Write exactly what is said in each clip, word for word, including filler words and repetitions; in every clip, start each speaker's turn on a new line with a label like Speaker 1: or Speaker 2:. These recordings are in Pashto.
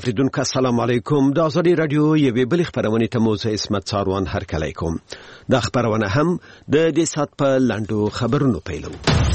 Speaker 1: اوریدونکو السلام علیکم. د ازادي رادیو یوې بلې خبرونه ته مو زه اسمت څاروان هرکلی کوم. دا خبرونه هم د دې سات په لاندو خبرونو پیلو.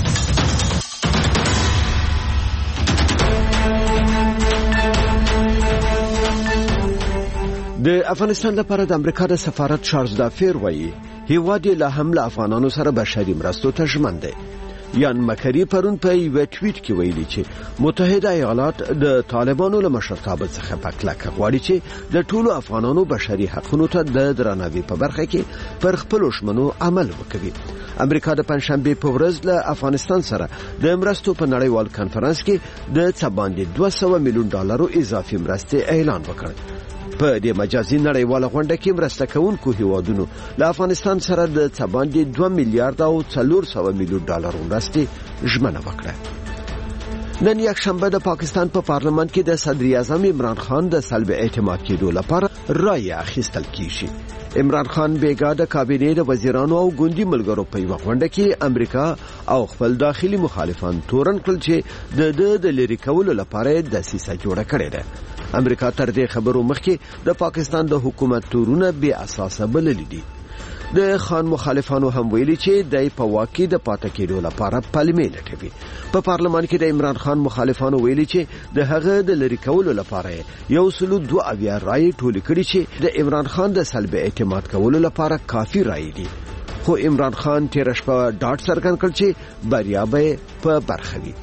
Speaker 1: د افغانستان لپاره د امریکا د سفارت چارلز دافیر وایي هیواد له حمله افغانانو سره بشري مرستو ته ژمن دی. یان مکری پرون په یو ټویټ کې ویلي چې متحده ایالات د طالبانو له مشرتابه څخه په کلکه غواړي چې د ټولو افغانانو بشري حقوقو ته د درناوي په برخه کې پر خپل شمنو عمل وکړي. امریکا د پنځشنبه په ورځ له افغانستان سره د مرستو په نړیوال کانفرنس کې د څه باندې دوه سوه میلیون ډالرو اضافي مرستې اعلان وکړ. په دې مجازي نړیواله غونډه کې مرسته کوونکو هیوادونو له افغانستان سره د څه باندې دوه میلیارډ او څلور سوه میلیون ډالر مرستې ژمنه وکړه. نن یک شنبه د پاکستان په پا پارلمان کې د صدر اعظم عمران خان د سلب اعتماد کېدو لپاره رایه اخیستل کیږي. عمران خان بیګا د کابینې د وزیرانو او ګوندي ملګرو په یوه غونډه کې امریکا او خپل داخلي مخالفان تورن کړل چې د د لری کولو لپاره د سیسه جوړه کړې ده. امریکا تر دې خبرو مخکې د پاکستان د حکومت تورونه بې اساسه بللي دي. د خان مخالفانو هم ویلي چې د په واقع د پاتې کېدو لپاره پلمې لټوي. په پارلمان کې د عمران خان مخالفانو ویلي چې د هغه د لری کولو لپاره یو سلو دوه اویا رای ټول کړي چې د عمران خان د سلب اعتماد کولو لپاره کافي رای دي. خو عمران خان تیر شپه ډاټ څرګند کړ چې بریا به په برخه وي.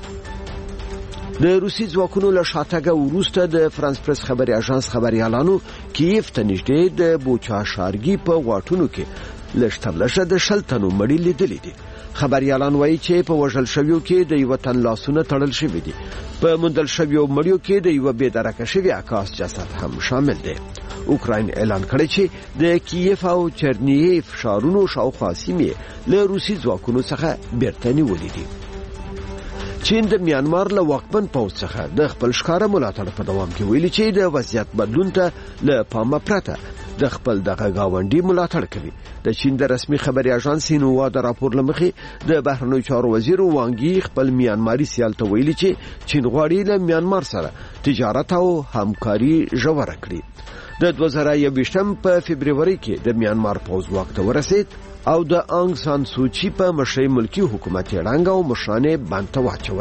Speaker 1: د روسي ځواکونو له شاتګه وروسته د فرانس پریس خبري اژانس خبريالانو کیف ته نږدې د بوچا شارګي په واټونو کې لشترلشه د شلتنو مړی لیدلې دي. خبريالان وایي چې په وژل شویو کې د یو تن لاسونه تړل شوی دي. په مندل شویو مړیو کې د یو بې درکه شوی عکاس جسد هم شامل دی. اوکراین اعلان کړی چې د کیف او چرنیف ښارونو شاوخوا سیمې له روسي ځواکونو څخه بیرته نیولې دي. چین د میانمار له واکمن پوځ څخه د خپل ښکارا ملاتړ په دوام کې ویلي چې د وضعیت بدلون ته له پامه پرته د خپل دغه گاونډي ملاتړ کوي. د چین د رسمي خبري اژانس سینوا د راپور لمخې د بهرنیو چارو وزیر وانګي خپل میانماري سیال ته ویلي چې چین غواړي له میانمار سره تجارت او همکاري ژوره کړي. د دوه زره یوویشتم په فبرवरी کې د میانمار پوځ واک ته ورسید او د انګ سان سوچي په مشرۍ ملکی حکومت رنګ او مشرانه باندې واچول.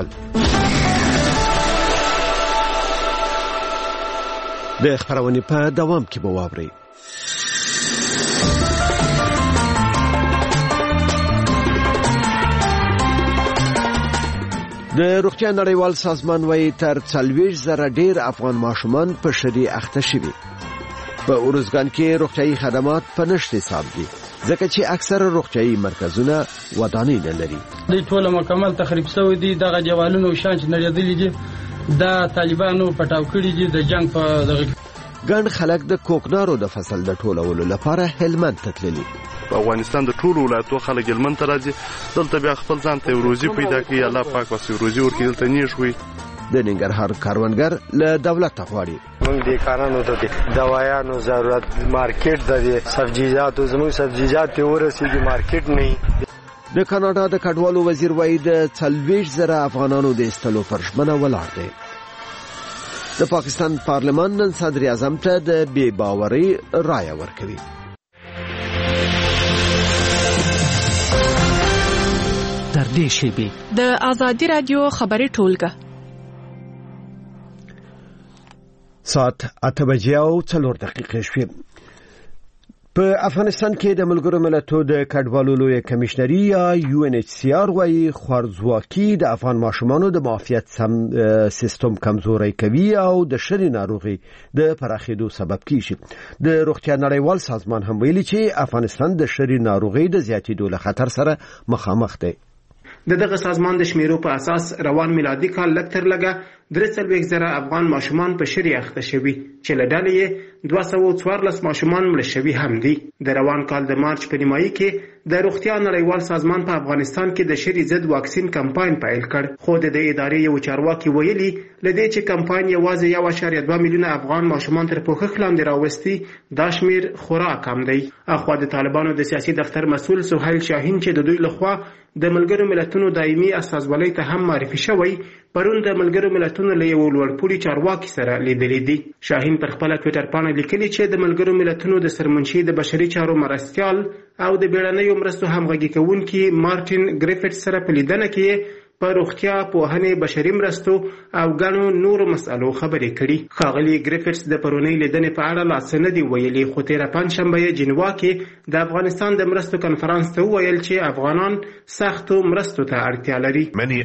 Speaker 1: د خبرونه په دوام کې به واوري. د روغتیا نړیوال سازمان وايي تر څلوېښت زره ډیر افغان ماشومان په شری اخته شوي. په اورزګان کې روغتیايي خدمات په نشټ حساب دي ځکه چې اکثره روغتیايي مرکزونه ودانۍ نه لري.
Speaker 2: د ټول مکمل تخریب شوی دي. دغه جوالونو شانچ نړیدلې دي. د طالبانو پټاو کړی دي د جنگ په دغه
Speaker 1: ګڼ خلک د کوکنارو د فصل د ټولولو لپاره هلمند ته تللي.
Speaker 3: په افغانستان د ټولو ولایتونو خلک هلمند ته راځي. دلته بیا خپل ځان ته روزي پیدا کوي. الله پاک واسه روزي ورکړي. دلته نیښوي.
Speaker 1: د ننګرهار کاروانګر له دولت غواړي
Speaker 4: موږ د کارانو ته دوايانو ضرورت مارکیټ د سبزیجاتو زموږ سبزیجات ته ورسېږي مارکیټ نه.
Speaker 1: د کاناډا د کډوالو وزیر وایي د څلوېښت زره افغانانو د استلو پر ژمنه ولاړ دی. د پاکستان پارلمان نن صدر اعظم ته د بې باورۍ رایه ورکوي.
Speaker 5: تر دې شیبې
Speaker 6: د ازادي رادیو خبري ټولګه
Speaker 1: ساعت اته بجې او څلور دقیقې شوې. په افغانستان کې د ملګرو ملتونو د کډوالو لوی کمشنري یا یو ان ایچ سی آر وايي خوارځواکي د افغان ماشومانو د معافیت سیستم کمزوري کوي او د شری ناروغي د پراخېدو سبب کیږي. د روغتیا نړیوال سازمان هم ویلي چې افغانستان د شری ناروغي د زیاتېدو له خطر سره مخامخ دی.
Speaker 7: د دغه سازمان د شمیرو په اساس روان میلادي کال لږ تر لږه درې څلوېښت زره افغان ماشومان په شری اخته شوي چې له ډلې یې دوه سوه څوارلس ماشومان مړه شوي هم دي. د روان کال د مارچ په نیمایي کې د روغتیا نړیوال سازمان په افغانستان کې د شری ضد واکسین کمپاین پیل کړ. خو د دې ادارې یو چارواکي ویلي لدې چې کمپاین یوازې یو اعشاریه دوه میلیونه افغان ماشومان تر پوښښ لاندې راوستي دا شمیر خورا کم دی. اخوا د طالبانو د سیاسي دفتر مسؤل سهیل شاهین چې د دوی لخوا د ملګرو ملتونو دایمي استازولۍ ته هم معرفي شوی پرون د ملګرو ملتونو له یو لوړپوړي چارواکي سره لیدلي دي. شاهین پر خپله ټویټر پاڼه لیکلي چې د ملګرو ملتونو د سرمنشي د بشري چارو مرستیال او د بیړنیو مرستو همغږي کوونکي مارټین ګریفټس سره په لیدنه کې په روغتیا، پوهنې، بشري مرستو او ګڼو نورو مسألو خبرې کړي. ښاغلي ګریفټس د پرونۍ لیدنې په اړه لا څه نه دي ویلي، خو تېره پنجشنبه یې جنوا کې د افغانستان د مرستو کنفرانس ته وویل چې افغانان سختو مرستو ته اړتیا لري.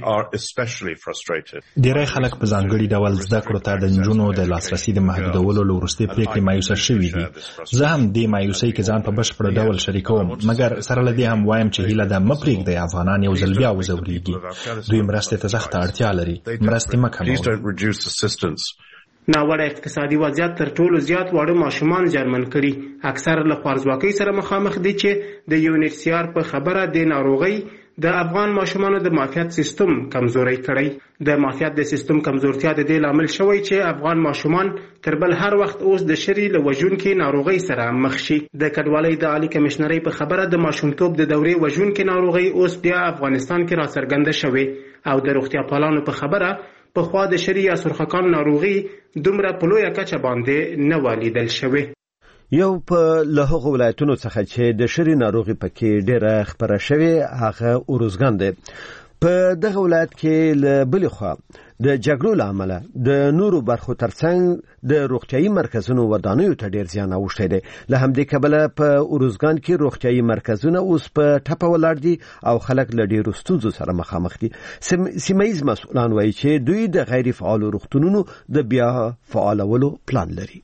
Speaker 8: ډېری خلک په ځانګړي ډول زده کړو ته د نجونو د لاسرسي د محدودولو له وروستۍ پرېکړې مایوسه شوي دي. زه هم دې مایوسۍ کې ځان په بشپړ ډول شریکوم، مګر سره له دې هم وایم چې هیله ده مه پرېږدئ افغانان یو ځل بیا وځورېږي. دوی مرستې ته سخته اړتیا لري، مرستې مه کموئ.
Speaker 7: ناوړه اقتصادي وضعیت تر ټولو زیات واړه ماشومان زیانمن کړي. اکثر له خوارځواکۍ سره مخامخ دي چې د یو ان ایچ سی آر په خبره د ناروغۍ د افغان ماشومانو د معافیت سیستم کمزوری کړی. د معافیت د سیستم کمزورتیا د دې لامل شوی چې افغان ماشومان تر بل هر وخت اوس د شری له وژونکې ناروغۍ سره مخ شي. د کډوالۍ د عالی کمشنرۍ په خبره د ماشومتوب د دورې وژونکې ناروغۍ اوس بیا افغانستان کې راڅرګنده شوې او د روغتیا پالانو په خبره پخوا د شری یا سرخکان ناروغي دومره په لویه کچه باندې نه ولیدل شوې.
Speaker 1: یو په له هغو ولایتونو څخه چې د شری ناروغي پکې ډېره خپره شوې هغه اروزګان دی. په دغه ولایت کې له بلې خوا د جګړو له امله د نورو برخو ترڅنګ د روغتیايي مرکزونو ودانیو ته ډېر زیان اوښتی دی. له همدې کبله په اروزګان کې روغتیايي مرکزونه اوس په ټپه ولاړ دي او خلک له ډېرو ستونزو سره مخامخ دي. سیمه ییز مسؤلان وایي چې دوی د غیر فعالو روغتونونو د بیا فعالولو پلان لري.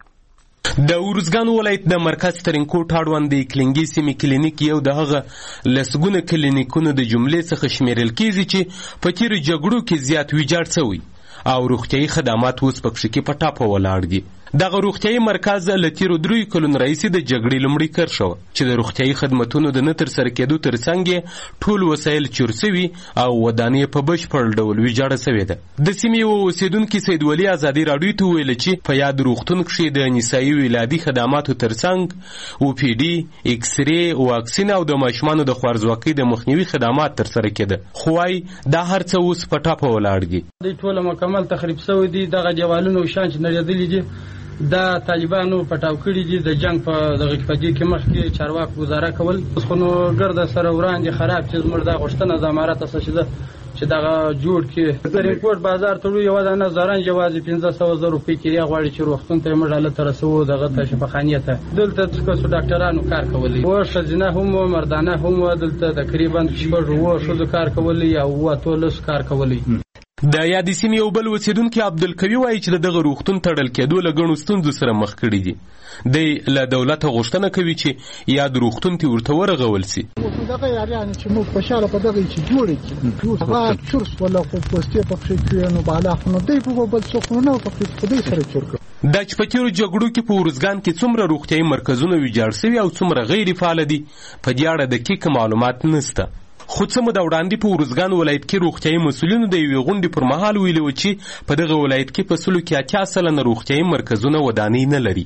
Speaker 9: د اروزګان ولایت د مرکز ترینکوټ اړوند د کلینګي سیمې کلینیک یو د هغه لسګونه کلینیکونو د جملې څخه شمیرل کیږي چې په تیرو جګړو کې زیات ویجاړ شوي او روغتیايي خدمات اوس پکې کې په ټاپه ولاړ دي. دغه روغتیايي مرکز له تیرو دریو کلونو راهیسې د جګړې لومړی کر شو چې د روغتیايي خدماتونو د نه ترسره کېدو ترڅنګ ټول وسایل چور سوي او ودانۍ په بشپړ ډول ویجاړه سوې ده. د سیمې یو اوسېدونکي سید ولي ازادي راډیو ته وویل چې په یاد روغتون کښې د نسایي ولادي خدماتو ترڅنګ او پی ډي، ایکس رې، واکسین او د ماشومانو د خوارځواکۍ د مخنیوي خدمات ترسره کېده، خو وايي دا هر څه اوس په ټاپه ولاړ دي.
Speaker 2: دوی ټوله مکمل تخریب شوي دي. دغه دیوالونه او شان چې نړېدلي دي دا طالبانو پټاو کړي دي. د جنگ په دغه پدې کې مخکې چارواکو گزاره کول، اوس خو نو ګرده سره وړاندې خراب چې زموږ د غوښتنه د امارت اساس ده چې دغه جوړ کې ترینکوټ بازار ته یو د نظران جواز پنځه سوه زره روپۍ کې غواړي چې روغتون ته موږ له ترسو دغه ته شفاخانه ته دلته څه ډاکټرانو کار کولی او شزنه هم مردانه هم دلته تقریبا شپږ وو شو کار کولی او واتولس کار کولی.
Speaker 9: د یادې سیمې یو بل اوسېدونکي عبدالقوي وایي چې دغه روغتون تړل کېدو له ګڼو ستونزو سره مخ کړي دي. دی له دولته غوښتنه کوي چې یاد روغتون ته ورته ورغول سي.
Speaker 10: دغه یارانو چې موږ خوشاله په دغه چې جوړ کړي هغه چورس ولا خو پوسټي په کې نو بالا خو نو دی په بل څه خو نه په خدای سره چور کړ.
Speaker 9: د چپتیرو جګړو کې په اروزګان کې څومره روغتیايي مرکزونه ویجاړ شوي او څومره غیر فعال دي په دې اړه دقیق معلومات نشته. خو څه موده وړاندې په اروزګان ولایت کې روغتیايي مسؤلینو د یوې غونډې پر مهال ویلي وو چې په دغه ولایت کې په سلو کې اتیا سلنه روغتیايي مرکزونه ودانۍ نه لري.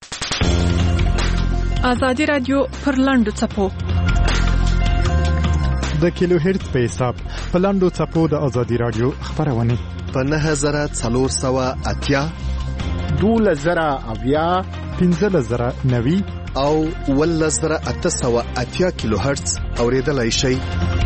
Speaker 6: ازادي رادیو پر لاندو څپو
Speaker 11: د کیلو هرتز په حساب په لاندو څپو د ازادي رادیو خبرونه
Speaker 12: په نه زره څلور سوه اتیا
Speaker 10: دوله زره اویا
Speaker 11: پنځه زره نوي
Speaker 12: او ول زره اته سوه اتیا کیلو هرتز اوریدلای شي.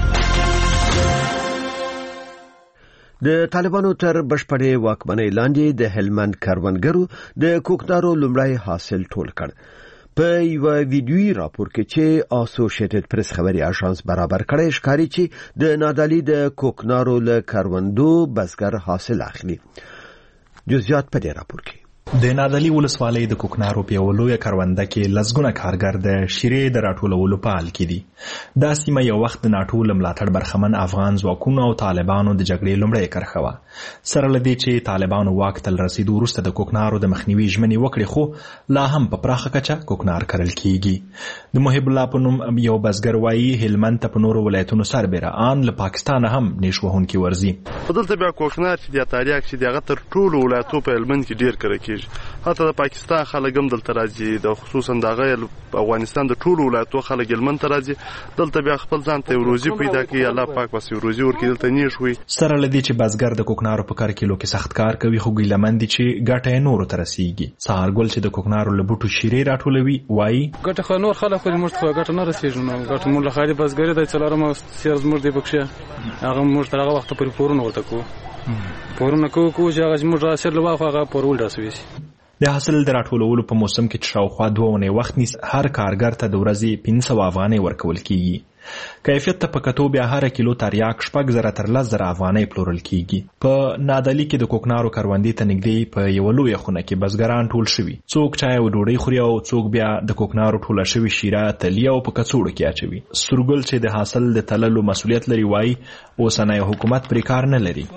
Speaker 1: د طالبانو تر بشپړې واکمنۍ لاندې د هلمند کروندګرو د کوکنارو لومړی حاصل ټول کړ. په یو ویډیویي راپور کې چې اسوسییټډ پریس خبري اژانس برابر کړی ښکاري چې د نادالي د کوکنارو له کروندو بزګر حاصل اخلي. جزئیات په دې راپور کې.
Speaker 8: د نادالي ولسوالۍ د کوکنارو په یو لویه کرونده کې لسګونه کارګر د شیرې د راټولولو په حال کې دي. دا سیمه یو وخت د ناټو له ملاتړ برخمن افغان ځواکونو او طالبانو د جګړې لومړۍ کرښه وه. سره له دې چې طالبانو واک ته رسیدو وروسته د کوکنارو د مخنیوي ژمنې وکړې، خو لا هم په پراخه کچه کوکنار کرل کیږي. د محب الله په نوم یو بزګر وایي هلمند ته په نورو ولایتونو سربېره ان له پاکستانه هم نیش وهونکي ورځي.
Speaker 3: دلته بیا کوکنار چې د تاریخ چې دغه تر ټولو ولایتونو په هلمند کې ډیر کرل کیږي. کیږي. حتی د پاکستان خلک هم دلته راځي، د خصوصا دغه افغانستان د ټولو ولایتو خلک هلمند ته راځي، دلته بیا خپل ځان ته یو روزي پیدا کوي. الله پاک بس یو روزي ورکړي، دلته نیش وي.
Speaker 8: سره له دې چې بزګر د کوکنارو په کار کیلو کې سخت کار کوي، خو ګیلمن دي چې ګټه یې نورو ته رسیږي. سهارګل چې د کوکنارو له بوټو شیرې راټولوي وایي
Speaker 2: ګټه خو نور خلک خو موږ ته ګټه نه رسیږي، نو ګټه موږ له خالي بزګري د څلورم سیر زموږ دی پکښه هغه موږ تر هغه وخت پورې پورونه ورته کوو پورونه کوو کوو چې هغه موږ راسیر له واخو هغه پورول راسوي.
Speaker 8: د حاصل د راټولولو په موسم کې شاوخوا دوه اونۍ وخت نیس هر کارګر ته د ورځې پنځه سوه افغانۍ ورکول کیږي. کیفیت ته په کتو بیا هر کیلو تریاک شپږ زره تر لس زره افغانۍ پلورل کیږي. په نادعلي کې د کوکنارو کروندې ته نږدې په یوه لویه خونه کې بزګران ټول شوي، څوک چای او ډوډۍ خوري او څوک بیا د کوکنارو ټوله شوي شیره تلیه او په کڅوړو کې اچوي. سورګل چې د حاصل د تللو مسؤلیت لري وایي اوسنی حکومت پرې کار نه لري.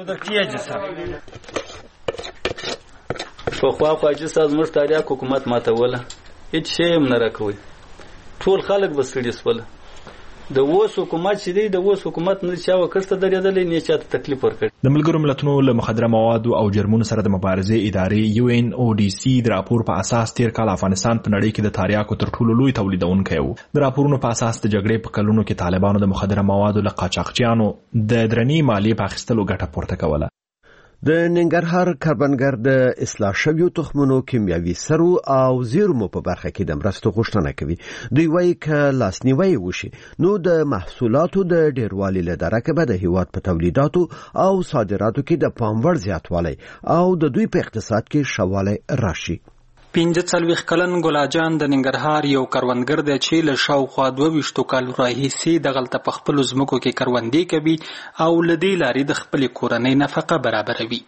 Speaker 13: پخوا خو حاجي صاحب زموږ تریاک حکومت ماتوله، هېڅ شی هم نه راکوئ، ټول خلک به ستړي شول. د اوس حکومت چې دی د اوس حکومت نه چا وکړ ته درېدلی نه چا ته تکلیف ورکړي.
Speaker 8: د ملګرو ملتونو له مخدره موادو او جرمونو سره د مبارزې ادارې یو ان او ډي سي د راپور په اساس تیر کال افغانستان په نړۍ کې د تریاکو تر ټولو لوی تولیدونکی و. د راپورونو په اساس د جګړې په کلونو کې طالبانو د مخدره موادو له قاچاقچیانو د درنې مالیې په اخیستلو ګټه پورته کوله.
Speaker 1: د ننګرهار کروندګر د اصلاح شویو تخمونو کیمیاوي سرو او زیرمو په برخه کې د مرستو غوښتنه کوي. دوی وایي که لاسنیوی وشي نو د محصولاتو د ډیروالي له درکه به د هیواد په تولیداتو او صادراتو کې د پام وړ زیاتوالی او د دوی په اقتصاد کې ښه والی راشي.
Speaker 14: پنځه څلوېښت کلن ګلاجان د ننګرهار یو کروندګر دی چې له شاوخوا دوه ویشتو کالو راهیسې دغلته په خپلو ځمکو کې کروندې کوي او له دې لارې د خپلې کورنۍ نفقه برابروي.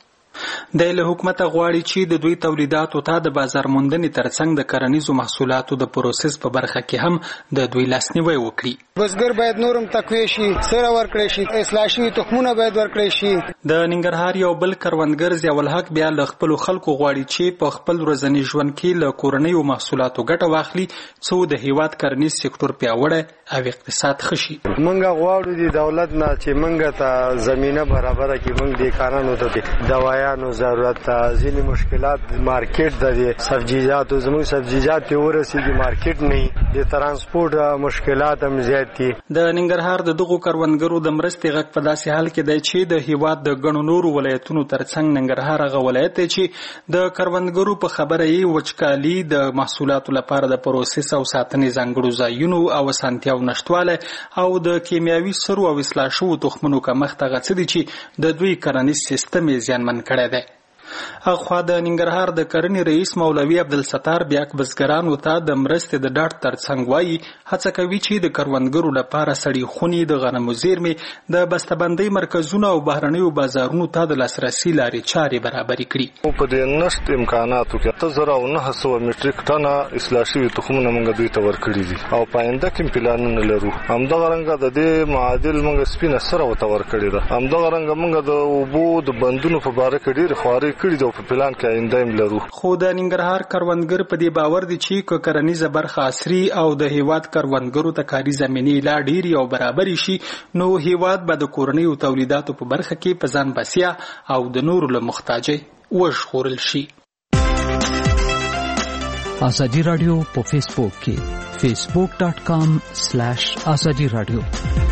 Speaker 14: د له حکومت غواړي چې د دوی تولیداتو ته د بازار موندنې ترڅنګ د کرنیزو محصولاتو د پروسس په برخه کې هم د دوی لاسنیوی وکړي.
Speaker 15: بزګر باید نورم تقویه شي، سره ورکړي شي، اصلاح شوي تخمونه باید ورکړي شي.
Speaker 14: د ننګرهار یو بل کروندګر ضیاء الحق بیا له خپلو خلکو غواړي چې په خپل ورځني ژوند کې له کورنیو محصولاتو ګټه واخلي څو د هیواد کرنیز سکتور پیاوړی او اقتصاد ښه شي.
Speaker 4: موږ غواړو د دولت نه چې موږ ته زمینه برابره کړي، موږ د کارانو ته دوايانو ضرورت ته، ځینې مشکلات مارکیټ د سبزیجاتو زموږ سبزیجات ته ورسېږي مارکیټ نه، د ترانسپورت مشکلات هم زیات دي.
Speaker 14: د ننګرهار د دغو کروندګرو د مرستې غږ په داسې حال کې دی چې د هیواد د ګڼو نورو ولایتونو ترڅنګ ننګرهار هغه ولایت دی چې د کروندګرو په خبره یې وچکالي، د محصولاتو لپاره د پروسس او ساتنې ځانګړو ځایونو او اسانتیاو نشتوالی او د کیمیاوي سرو او اصلاح شوو تخمونو کمښت هغه څه دي چې د دوی کرنیز سیستم یې زیانمن کړی دی. اخوا د ننګرهار د کرنې رئیس مولوي عبدالستار بیا بزګرانو ته د مرستې د ډاډ ترڅنګ وایي هڅه کوي چې د کروندګرو لپاره سړې خونې، د غنمو زیرمې، د بسته‌بندۍ مرکزونه او بهرنیو بازارونو ته د لاسرسي لارې چارې برابرې کړي.
Speaker 16: په دې نشت امکاناتو کې اته زره او نهه سوه میټریک ټنه اصلاح شوي تخمونه موږ دوی ته ورکړي دي او په آینده کې پلانونه لرو. همدغه رنګه د دې معادل موږ سپینه سره ورته ورکړې ده. همدغه رنګه موږ د اوبو د بندونو په باره کې ډېرې خوارۍ کړي دي او په پلان کې آینده هم لرو.
Speaker 14: خو د ننګرهار کروندګر په دې باور دي چې که کرنیزه برخه عصري او د هیواد کروندګرو ته کاري زمینې لا ډېرې او برابرې شي نو هیواد به د کورنیو تولیداتو په برخه کې په ځان بسیا او د نورو له محتاجۍ وژغورل شي.
Speaker 5: ازادي رادیو په فیسبوک کې فیسبوک ډاټ کام سلیش ازادي رادیو.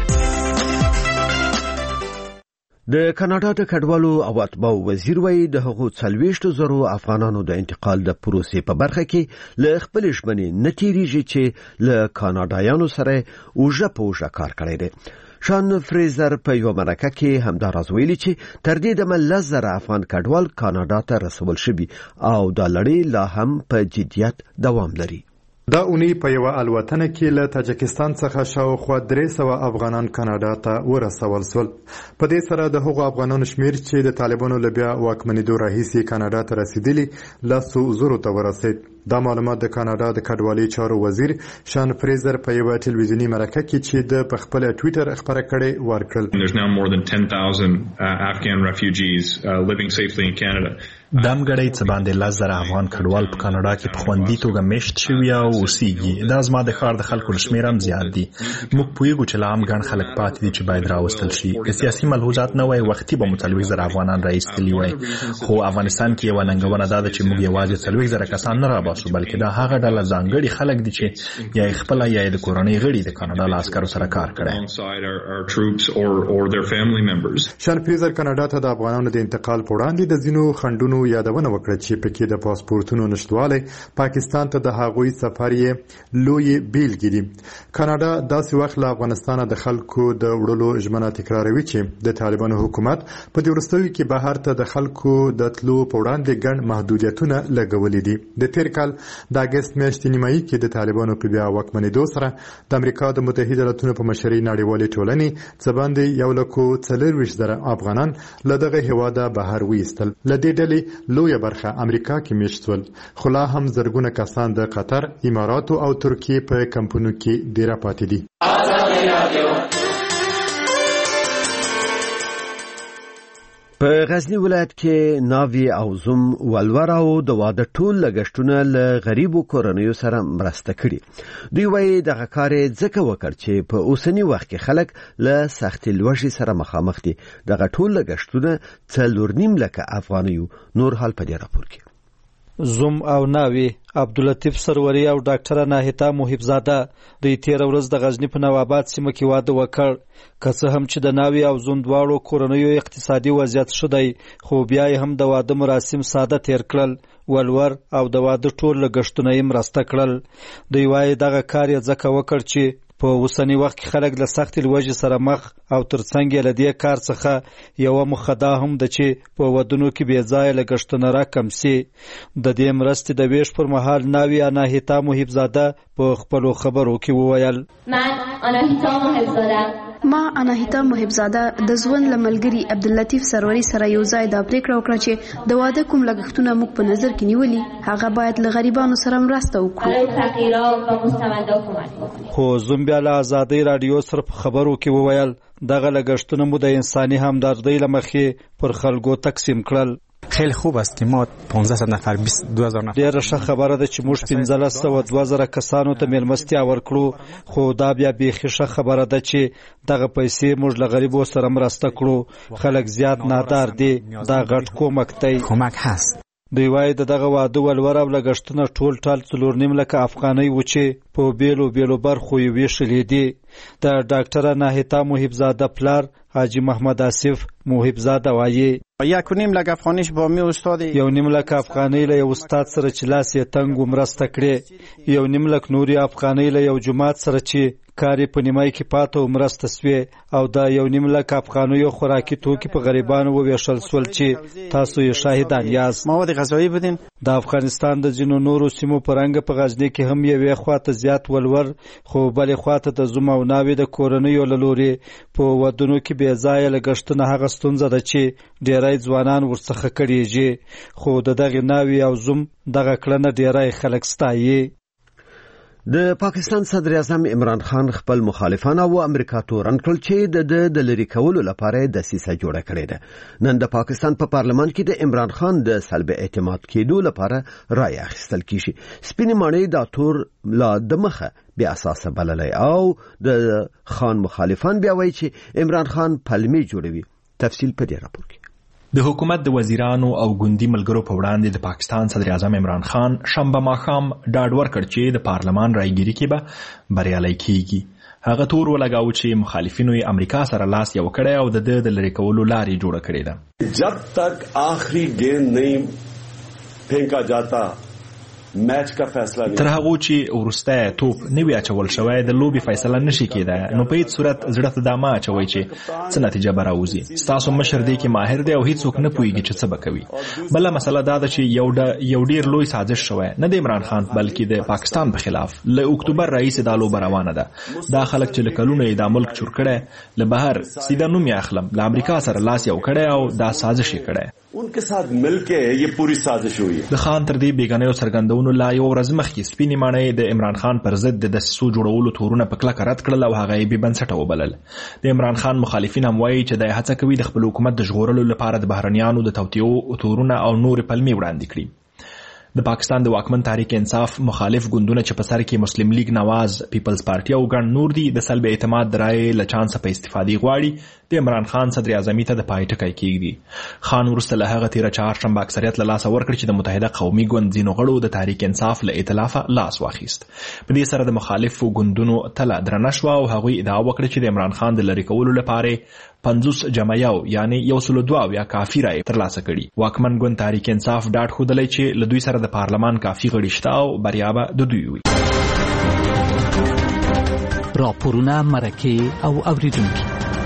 Speaker 1: د کاناډا د کډوالو او اتباعو وزیر وایي د هغو څلوېښتو زرو افغانانو د انتقال د پروسې په برخه کې له خپلې ژمنې نه تېرېږي چې له کاناډایانو سره اوږه په اوږه کار کړی دی. شان فریزر په یوه مرکه کې همداراز ویلي چې تر دې دمه لس زره افغان کډوال کاناډا ته رسول شوي او دا لړۍ لا هم په جدیت دوام لري.
Speaker 11: دا اونۍ په یوه الوتنه کې له تاجکستان څخه شاوخوا درې سوه افغانان کاناډا ته ورسول شول. په دې سره د هغو افغانانو شمیر چې د طالبانو له بیا واکمنېدو راهیسې کاناډا ته رسېدلي لسو زرو ته ورسېد. دا معلومات د کاناډا د کډوالۍ چارو وزیر شان فریزر په یو ټلویزیونی مرکه کې چې د په خپل ټوئیټر خبره کړې ورکړل.
Speaker 17: There's now more than ten thousand uh, Afghan refugees uh, living safely in Canada.
Speaker 8: دام غړی څه باندې لس زره افغان کډوال په کاناډا کې په خوندي توګه میشت شوي او اوسېږي. دا زما د ښار د خلکو شمېر هم زیات دي. موږ پوهېږو چې لا هم ګڼ خلک پاتې دي چې باید راوستل شي. که سیاسي ملحوظات نه وای وختي به مو څلوېښت زره افغانان راایستلي وای، خو افغانستان کې یوه ننګونه دا ده چې موږ یوازې څلوېښت زره کسان نه راباسو، بلکې دا هغه ډله ځانګړي خلک دي چې یا یې خپله یا یې د کورنۍ غړي د کاناډا له عسکرو سره کار کړی.
Speaker 11: شان فریزر کاناډا ته د افغانانو د انتقال په وړاندې د ځینو خنډونو یادونه وکړه چې پکې د پاسپورتونو نشتوالی، پاکستان ته د هغوی سفر یې لوی بیلګې دي. کاناډا داسې وخت له افغانستانه د خلکو د وړلو ژمنه تکراروي چې د طالبانو حکومت په دې وروستیو کې بهر ته د خلکو د تلو په وړاندې ګڼ محدودیتونه لګولي دي. د تیر کال د اګست میاشتې نیمایي کې د طالبانو په بیا واکمنېدو سره د امریکا د متحده ایالاتونو په مشرۍ نړیوالې ټولنې څه باندې یو لکو څلورویشت زره افغانان له دغه هېواده بهر وایستل. له دې ډلې لویه برخه امریکا کې میشت شول، خو لا هم زرګونه کسان د قطر، اماراتو او ترکیې په کمپونو کې ډېره پاتې دي.
Speaker 1: په غزنی ولایت کې ناوی او زوم ولور او د واده ټول لګښتونه له غریبو کورنیو سره مرسته کړي. دوی وایي دغه کار ځکه وکړ چې په اوسنی وخت کې خلک له سختې لوږې سره مخامخ دي. دغه ټول لګښتونه څلور نیم لکه افغانیو. نور حال په دې راپور کې.
Speaker 18: زوم او ناوی عبداللطیف سروري او ډاکټره ناهیتا محبزاده د تیر ورځ د غزنی په نواباد سیمه کې واده وکړ. که څه هم چې د ناوی او زوم دواړو کورنیو اقتصادي وضعیت ښه دی، خو بیا یې هم د واده مراسم ساده تیر کړل. ولور او د واده ټول لګښتونه یې مرسته کړل. دوی وایي دغه کار یې ځکه وکړ چې په اوسنی وخت کې خلک له سختې لوږې سره مخ او ترڅنګ یې له دې کار څخه یوه موخه دا هم ده چې په ودونو کې بې ځایه لګښتونه راکم سي. د دې مرستې د ویش پر مهال ناوی اناهیتا محبزاده په خپلو خبرو کې وویل:
Speaker 19: ما اناهیتا محبزاده د ژوند له ملګري عبداللطیف سروري سره یو ځای دا پریکړه وکړه چې د واده کوم لګښتونه موږ په نظر کې نیولي هغه باید له غریبانو سره مرسته وکړو.
Speaker 18: خو زوم بیا له ازادۍ راډیو سره په خبرو کې وویل دغه لګښتونه مو د انساني همدردۍ له مخې پر خلکو تقسیم کړل.
Speaker 20: خیلی خوب است که ما پانزده نفر بیست دو هزار نفر
Speaker 18: ډیره ښه خبره ده چې موږ پنځلس سوه دوه زره کسانو ته میلمستیا ورکړو، خو دا بیا بیخي ښه خبره ده چې دغه پیسې موږ له غریبو سره مرسته کړو. خلک زیات نادار دي، دا غټ کومک دی.
Speaker 20: کومک هست.
Speaker 18: دوی وایي د دغه واده ولور او لګښتونه ټول ټال څلور نیم لکه افغانۍ و چې په بیلو بیلو برخو یې ویشلې دي. د ډاکټره ناهیتا محبزاده پلار حاجی محمد آصف محبزاده وایي
Speaker 21: یک نیم لک افغانیش با می استاد
Speaker 18: یو نیم لک افغانۍ له یو استاد سره چې لاس یې تنګ مرسته کړې، یو نیم لک نوري افغانۍ له یو جماعت سره چې کاری په نیمای کې پاتو مرسته سوی، او دا یو نیم لک افغانیو خوراکي توکي په غریبانو وویشل سول چې تاسو یې شاهدان یاست.
Speaker 21: مواد غذایی بودین.
Speaker 18: د افغانستان د ځینو نورو سیمو په رنګ په غزنی کې هم یوې خواته زیات ولور، خو بلې خواته د زوم او ناوی د کورنیو له لوري په ودونو کې بې ځایه لګښتونه هغه ستونزه ده چې ډیری ځوانان ورڅخه کړېږي، خو د دغې ناوی او زوم دغه کړنه ډیری خلک ستایي.
Speaker 1: د پاکستان صدر اعظم عمران خان خپل مخالفان او امریکا تورن کړل چې د د لری کولو لپاره د سیسه جوړه کړې ده. نن د پاکستان په پا پارلمان کې د عمران خان د سلب اعتماد کېدو لپاره رای اخیستل کیږي. سپینې ماڼۍ دا تور لا د مخه بیا اساسه بللی او د خان مخالفان بیا وایي چې عمران خان پلمې جوړوي. تفصیل په دې راپور کې.
Speaker 8: د حکومت د وزیرانو او ګوندي ملګرو په وړاندې د پاکستان صدر اعظم عمران خان شنبه ماښام ډاډ ورکړ چې د پارلمان رایګیري کې به بریالی کیږي. هغه تور ولګاو چې مخالفینو یې امریکا سره لاس یو کړی او د د لری کولو لارې جوړه کړې ده.
Speaker 22: جب تک آخری گیند نہیں پھینکا جاتا میچ کا فیصله نه
Speaker 8: تر هغه چې ورسته توپ نه وی اچول شوی د لوبي فیصله نشي کېده، نو په هیڅ صورت زړه ته دامه اچوي چې څه نتیجه به راوځي. ستاسو مشر دی کې ماهر دی او هیڅوک نه پوهیږي چې څه به کوي. بله مسله دا ده چې یو یو ډیر لوی سازش شوی نه د عمران خان بلکې د پاکستان په خلاف. له اکتوبر رئیس دا لوبه روانه ده. دا خلک چې له کلونو یې دا ملک چور کړی له بهر سیده نوم یې اخلم له امریکا سره لاس یو کړی او دا سازش یې کړی.
Speaker 22: उनके साथ मिलके ये पूरी साजिश हुई है.
Speaker 8: د خان تر دې بیګانیو څرګندونو لا یو ورځ مخکې سپینې ماڼۍ د عمران خان پر ضد د دسیسو جوړولو تورونه په کلکه رد کړل او هغه یې بې بنسټه وبلل. د عمران خان مخالفین هم وایي چې د هڅه کوي د خپل حکومت د ژغورلو لپاره د بهرنیانو د توطیو تورونه او نور پلمې وړاندې کړي. د پاکستان د واکمن تحریک انصاف مخالف ګوندونه چې په سر کې مسلم لیگ نواز، پیپلز پارټي او ګڼ نور دي د سلب اعتماد د رایې له چانسه په استفادې غواړي د عمران خان صدر اعظمي ته د پای ټکی کېږدي. خان وروسته له هغه تېره چهارشنبه اکثریت له لاسه ورکړ چې د متحده قومي ګوند ځینو غړو د تحریک انصاف له ائتلافه لاس واخیست. په دې سره د مخالفو ګوندونو تله درنه شوه او هغوی ادعا وکړه چې د عمران خان د لرې کولو لپاره پنځوس جمع یو یعنی یو سلو دوه اویا کافي رایې ترلاسه کړي. واکمن ګوند تحریک انصاف ډاډ ښودلی چې له دوی سره د پارلمان کافي غړي شته او بریا به د دوی وي.
Speaker 5: راپورونه، مرکې او اوریدونکي.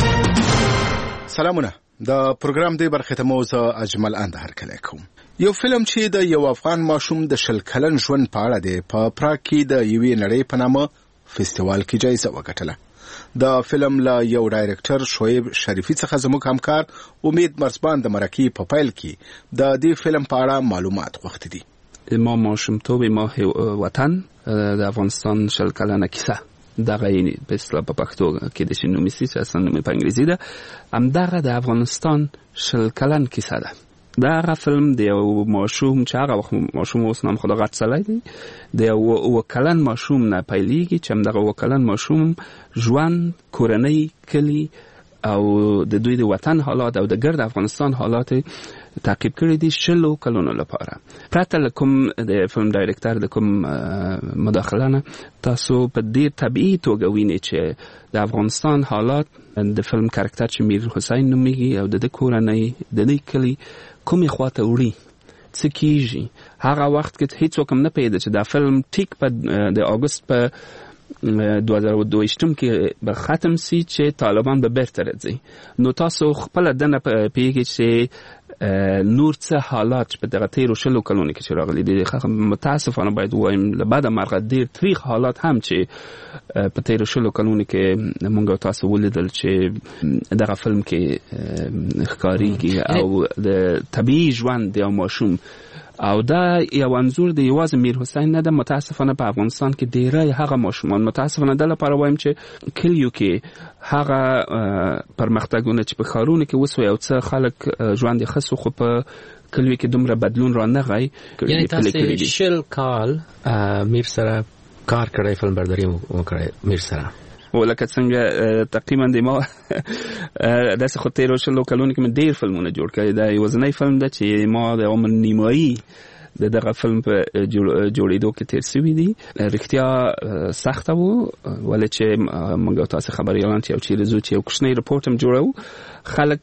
Speaker 7: سلامونه. د پروګرام دی برخه ته موزه اجمل اند هرکلی کوم. یو فلم چې د یو افغان ماشوم د شل کلن ژوند په اړه دی په پراګ کې د یوې نړۍ په نامه فستیوال کې جایزه وګټله. د فلم له یو ډایرکټر شعیب شریفي څخه زموږ همکار امید مرزبان د مرکې په پیل کې د دې فلم په اړه معلومات غوښتي دي.
Speaker 9: ما ماشومتوب ما وطن د افغانستان شل کلنه کیسه دغه په اصطلاح په پښتو کې د شنو مسی چې اصلا نوم په انګلیسي ده، هم دغه د افغانستان شل کلن کیسه ده. دغه فلم د یو ماشوم چې هغه وخت ماشوم اوس نام خدا غټ سړی دی، د یو وکلن ماشوم نه پیلېږي چې همدغه وکلن ماشوم ژوند، کورنۍ، کلي او د دوی د وطن حالات او د ګرد افغانستان حالات تعقیب کړی دي شلو کلونو لپاره. پرته له کوم د فلم ډایرکټر د کوم مداخله نه تاسو په ډېر طبیعي توګه وینئ چې د افغانستان حالات د فلم کرکټر چې میر حسین نومیږي او د کورنۍ د دې کلي کومې خواته وړي، څه کیږي. هغه وخت کې هیڅوک هم نه پوهېده چې دا فلم ټیک په د اګوست په دوه زره و دویشتم کې به ختم سي چې طالبان به بیرته راځي. نو تاسو خپله دنه پوهېږئ چې نور څه حالات په دغه تیرو شلو کلونو کې چې راغلي دي. متاسفانه باید ووایم له بده مرغه ډېر تریخ حالات هم چې په تیرو شلو کلونو کې موږ تاسو ولیدل چې دغه فلم کې ښکارېږي او د طبیعي ژوند د یو ماشوم او دا یو انځور د یوازې میر حسین نه ده. متاسفانه په افغانستان کې ډیری هغه ماشومان، متاسفانه د لپاره وایم چې کلیو کې هغه پرمختګونه چې په ښارونو کې وسوي او څه خلک ژوند یې ښه سو، خو په کلیو کې دومره بدلون را نغی.
Speaker 23: یعنی تاسو شل کال میر سره کار کړی، فلم برداری وکړی میر سره،
Speaker 9: ولکه څنګه تقریبا د ما داسې خو تیرو شلو کلونو کې مې ډېر فلمونه جوړ کړي. دا یوازینی فلم ده چې ما د عمر نیمایي د دغه فلم په جوړېدو کې تیر سوي دي. رښتیا سخته و، ولې چې موږ تاسو خبریالان چې یو چیرې ځو چې یو کوچنی رپورټ هم جوړو، خلک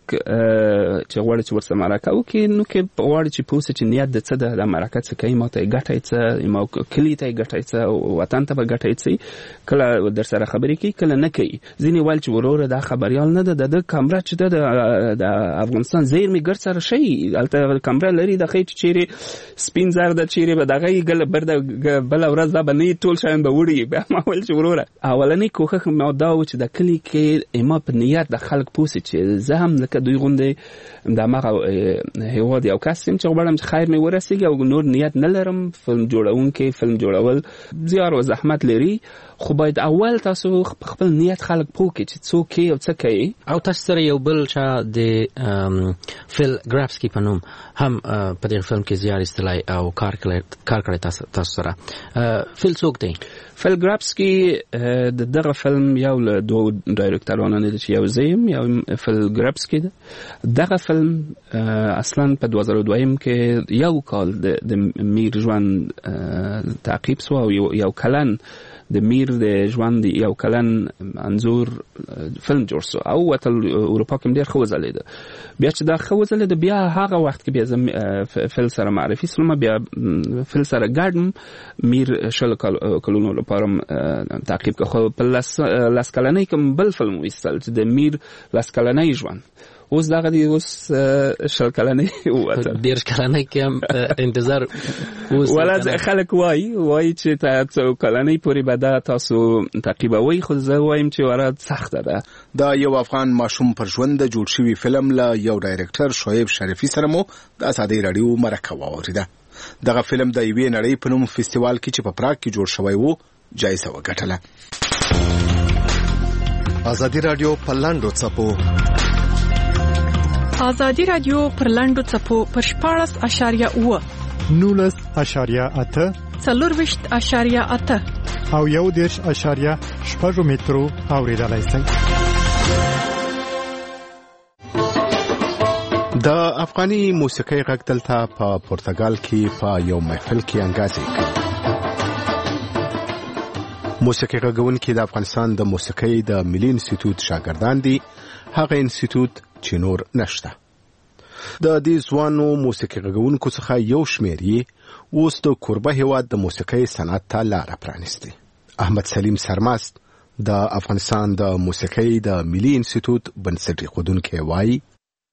Speaker 9: چې غواړي چې ورسره مرکه وکړي نو کې غواړي چې پوه سي چې نیت د څه ده، دا مرکه څه کوي، ما ته یې ګټی څه، ما کلي ته یې ګټی څه، وطن ته به ګټی څه. کله در سره خبرې کوي، کله نه کوي. ځینې ویل چې وروره دا خبریال نه ده، د کامره چې ده د افغانستان زیرمې ګرد سره شي، هلته کامره لري د ښیي چې چیرې سپین زر ده، چیرې به دغه یې ګله برده بله ورځ دا به نه ټول شیان به وړي. بیا ما ویل چې وروره اولنی کوښښ ما دا و چې د کلي کې ما په نیت د خلک پوه سي چې زه هم لکه دوی غوندې د هماغه هېواد یو کس یم چې غواړم چې خیر مې ورسېږي او نور نیت نه لرم. فلم جوړونکی فلم جوړول زیار و زحمت لري، خو باید اول تاسو خپل نیت خلک پوه کړي چې څوک یې او څه کوي.
Speaker 23: او تاسو سره یو بل چا د فیل ګرافسکي په نوم هم په دې فلم کې زیار ایستلی او کار کړی تاسو سره. فیل څوک دی؟
Speaker 9: فیل ګرافسکي د دغه فلم یو له دوه ډایرکټرانو نه دی چې یو زه یم، یو فیل ګرافسکي ده. دغه فلم اصلا په دوه زره دویم کې یو کال د میر ژوند تعقیب سو او یو کلن د میر د ژوند یو کلن انځور فلم جوړ سو او وته اروپا کې ډېر ښه وځلېده. بیا چې دا ښه وځلېده بیا هغه وخت کې بیا زه فیل سره معرفي سوم، بیا فیل سره ګډم میر شل کلونو لپاره تعقیب که. خو په لس کلنۍ کې بل فلم وایستل چې د میر لس کلنۍ ژوند اوس دغه دی اوس شل کلنې وته
Speaker 23: ډیر کلنې کې هم انتظار اوس
Speaker 9: ولا خلک وای وای چې تاسو کلنې پوری به دا تاسو تعقیبوي خو زه وایم چې ورته سخته ده.
Speaker 7: دا یو افغان ماشوم پر ژوند جوړ شوی فلم له یو ډایرکټر شعیب شریفي سره مو د ازادي رادیو مرکه واوریده. دغه فلم د یوې نړۍ په نوم فستیوال کې چې په پراګ کې جوړ شوی وو جایزه وګټله.
Speaker 6: ازادي رادیو په لاندو څپو
Speaker 10: ازادي رادیو پر لاندو څپو پر شپاړس اشاریه اوه
Speaker 11: نولس اشاریه اته
Speaker 10: څلورویشت اشاریه اته
Speaker 11: او یو دېرش اشاریه شپږ مترو اوریدلای شئ.
Speaker 7: د افغاني موسیقۍ غږ دلته په پرتګال کې په یو محفل کې انګازې کوي. موسیقي غږونکي د افغانستان د موسیقۍ د ملي انسټیټیوټ شاګردان دي، هغه انسټیټیوټ چې نور نشته. د دې ځوانو موسیقي غږونکو څخه یو شمېر یې اوس د کوربه هیواد د موسیقۍ صنعت ته لاره پرانیستې. احمد سلیم سرمست د افغانستان د موسیقۍ د ملي انسټیټیوټ بنسټ ایښودونکی وایي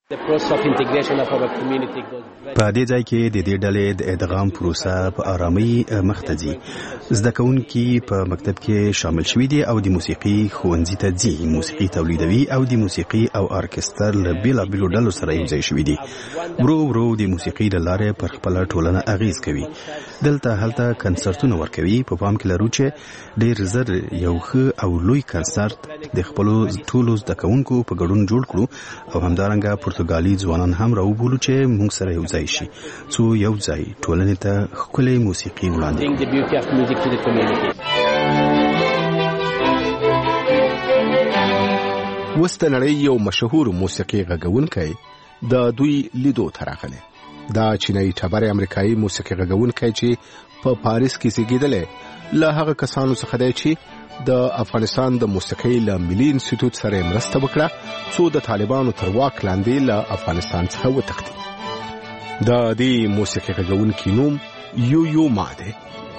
Speaker 12: په دې ځای کې د دې ډلې د ادغام پروسه په آرامۍ مخ ته ځي. زده کوونکي په مکتب کې شامل شوي دي او د موسیقي ښوونځي ته ځي، موسیقي تولیدوي او د موسیقي او ارکستر له بېلابېلو ډلو سره یوځای شوي دي. ورو ورو د موسیقي د لارې پر خپله ټولنه اغیز کوي. دلته هلته کنسرتونه ورکوي. په پام کې لرو چې ډېر زر یو ښه او لوی کنسرت د خپلو ټولو زده کوونکو په ګډون جوړ کړو او همدارنګه پرتګالي ځوانان هم راوبولو چې موږ سره یوځای شي څو یو ځای ټولنې ته ښکلې موسیقي وړاندې کړو.
Speaker 7: اوس د نړۍ یو مشهور موسیقي غږونکی د دوی لیدو ته راغلی. دا چینایي ټبر امریکایي موسیقي غږونکی چې په پاریس کې زیږېدلی له هغه کسانو څخه دی چې د افغانستان د موسیقۍ له ملي انسټیټیوټ سره مرسته وکړه څو د طالبانو تر واک لاندې له افغانستان څخه وتښتي. د دې موسیقي غږونکي نوم یو یو ما دی.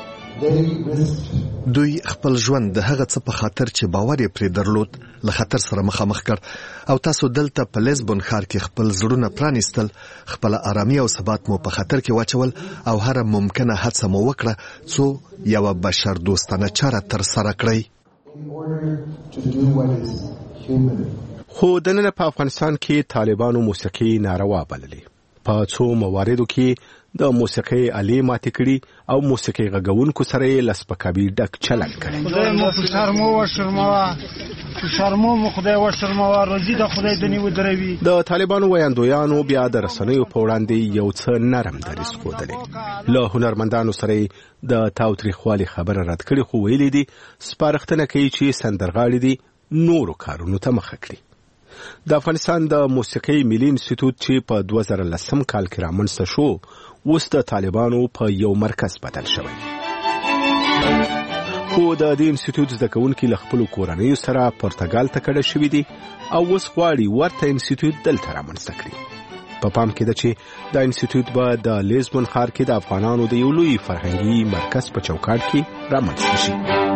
Speaker 6: دوی خپل ژوند د هغه څه په خاطر چې باور یې پرې درلود له خطر سره مخامخ کړ او تاسو دلته په لیزبون ښار کې خپل زړونه پرانیستل، خپل آرامي او ثبات مو په خطر کې واچول او هر ممکنه هڅه مو وکړه څو یو بشر دوستانه چاره تر سره کړئ.
Speaker 7: خو دننه په افغانستان کې طالبانو موسیقي ناروا بللې. په څو مواردو کې د موسیقي آلې ماتې کړي او موسیقي غږونکو سره یې له سپکاوي ډک چلند کړی.
Speaker 15: خدای مو شرمو و شرموا شرمو مو خدای و شرموا روزي د خدای د نیو دروي.
Speaker 7: د طالبانو ویاندویانو بیا د رسنیو په وړاندې یو څه نرم دریځ ښودلی. له هنرمندانو سره د تاوتریخوالي خبره رد کړي خو ویلي دي سپارښتنه کوي چې سندرغاړي دي نورو کارونو ته مخه کړي. د افغانستان د موسیقۍ ملي انسټیټیوټ چې په دوه زره لسم کال کې رامنځته شو اوس د طالبانو په یو مرکز بدل شوی. خو د دې انسټیټیوټ زده کوونکي له خپلو کورنیو سره پرتګال ته کډه شوي دي او اوس غواړي ورته انسټیټیوټ دلته رامنځته کړي. په پام کې ده چې دا انسټیټیوټ به د لیزبون ښار کې د افغانانو د یو لوی فرهنګي مرکز په چوکاټ کې رامنځته شي.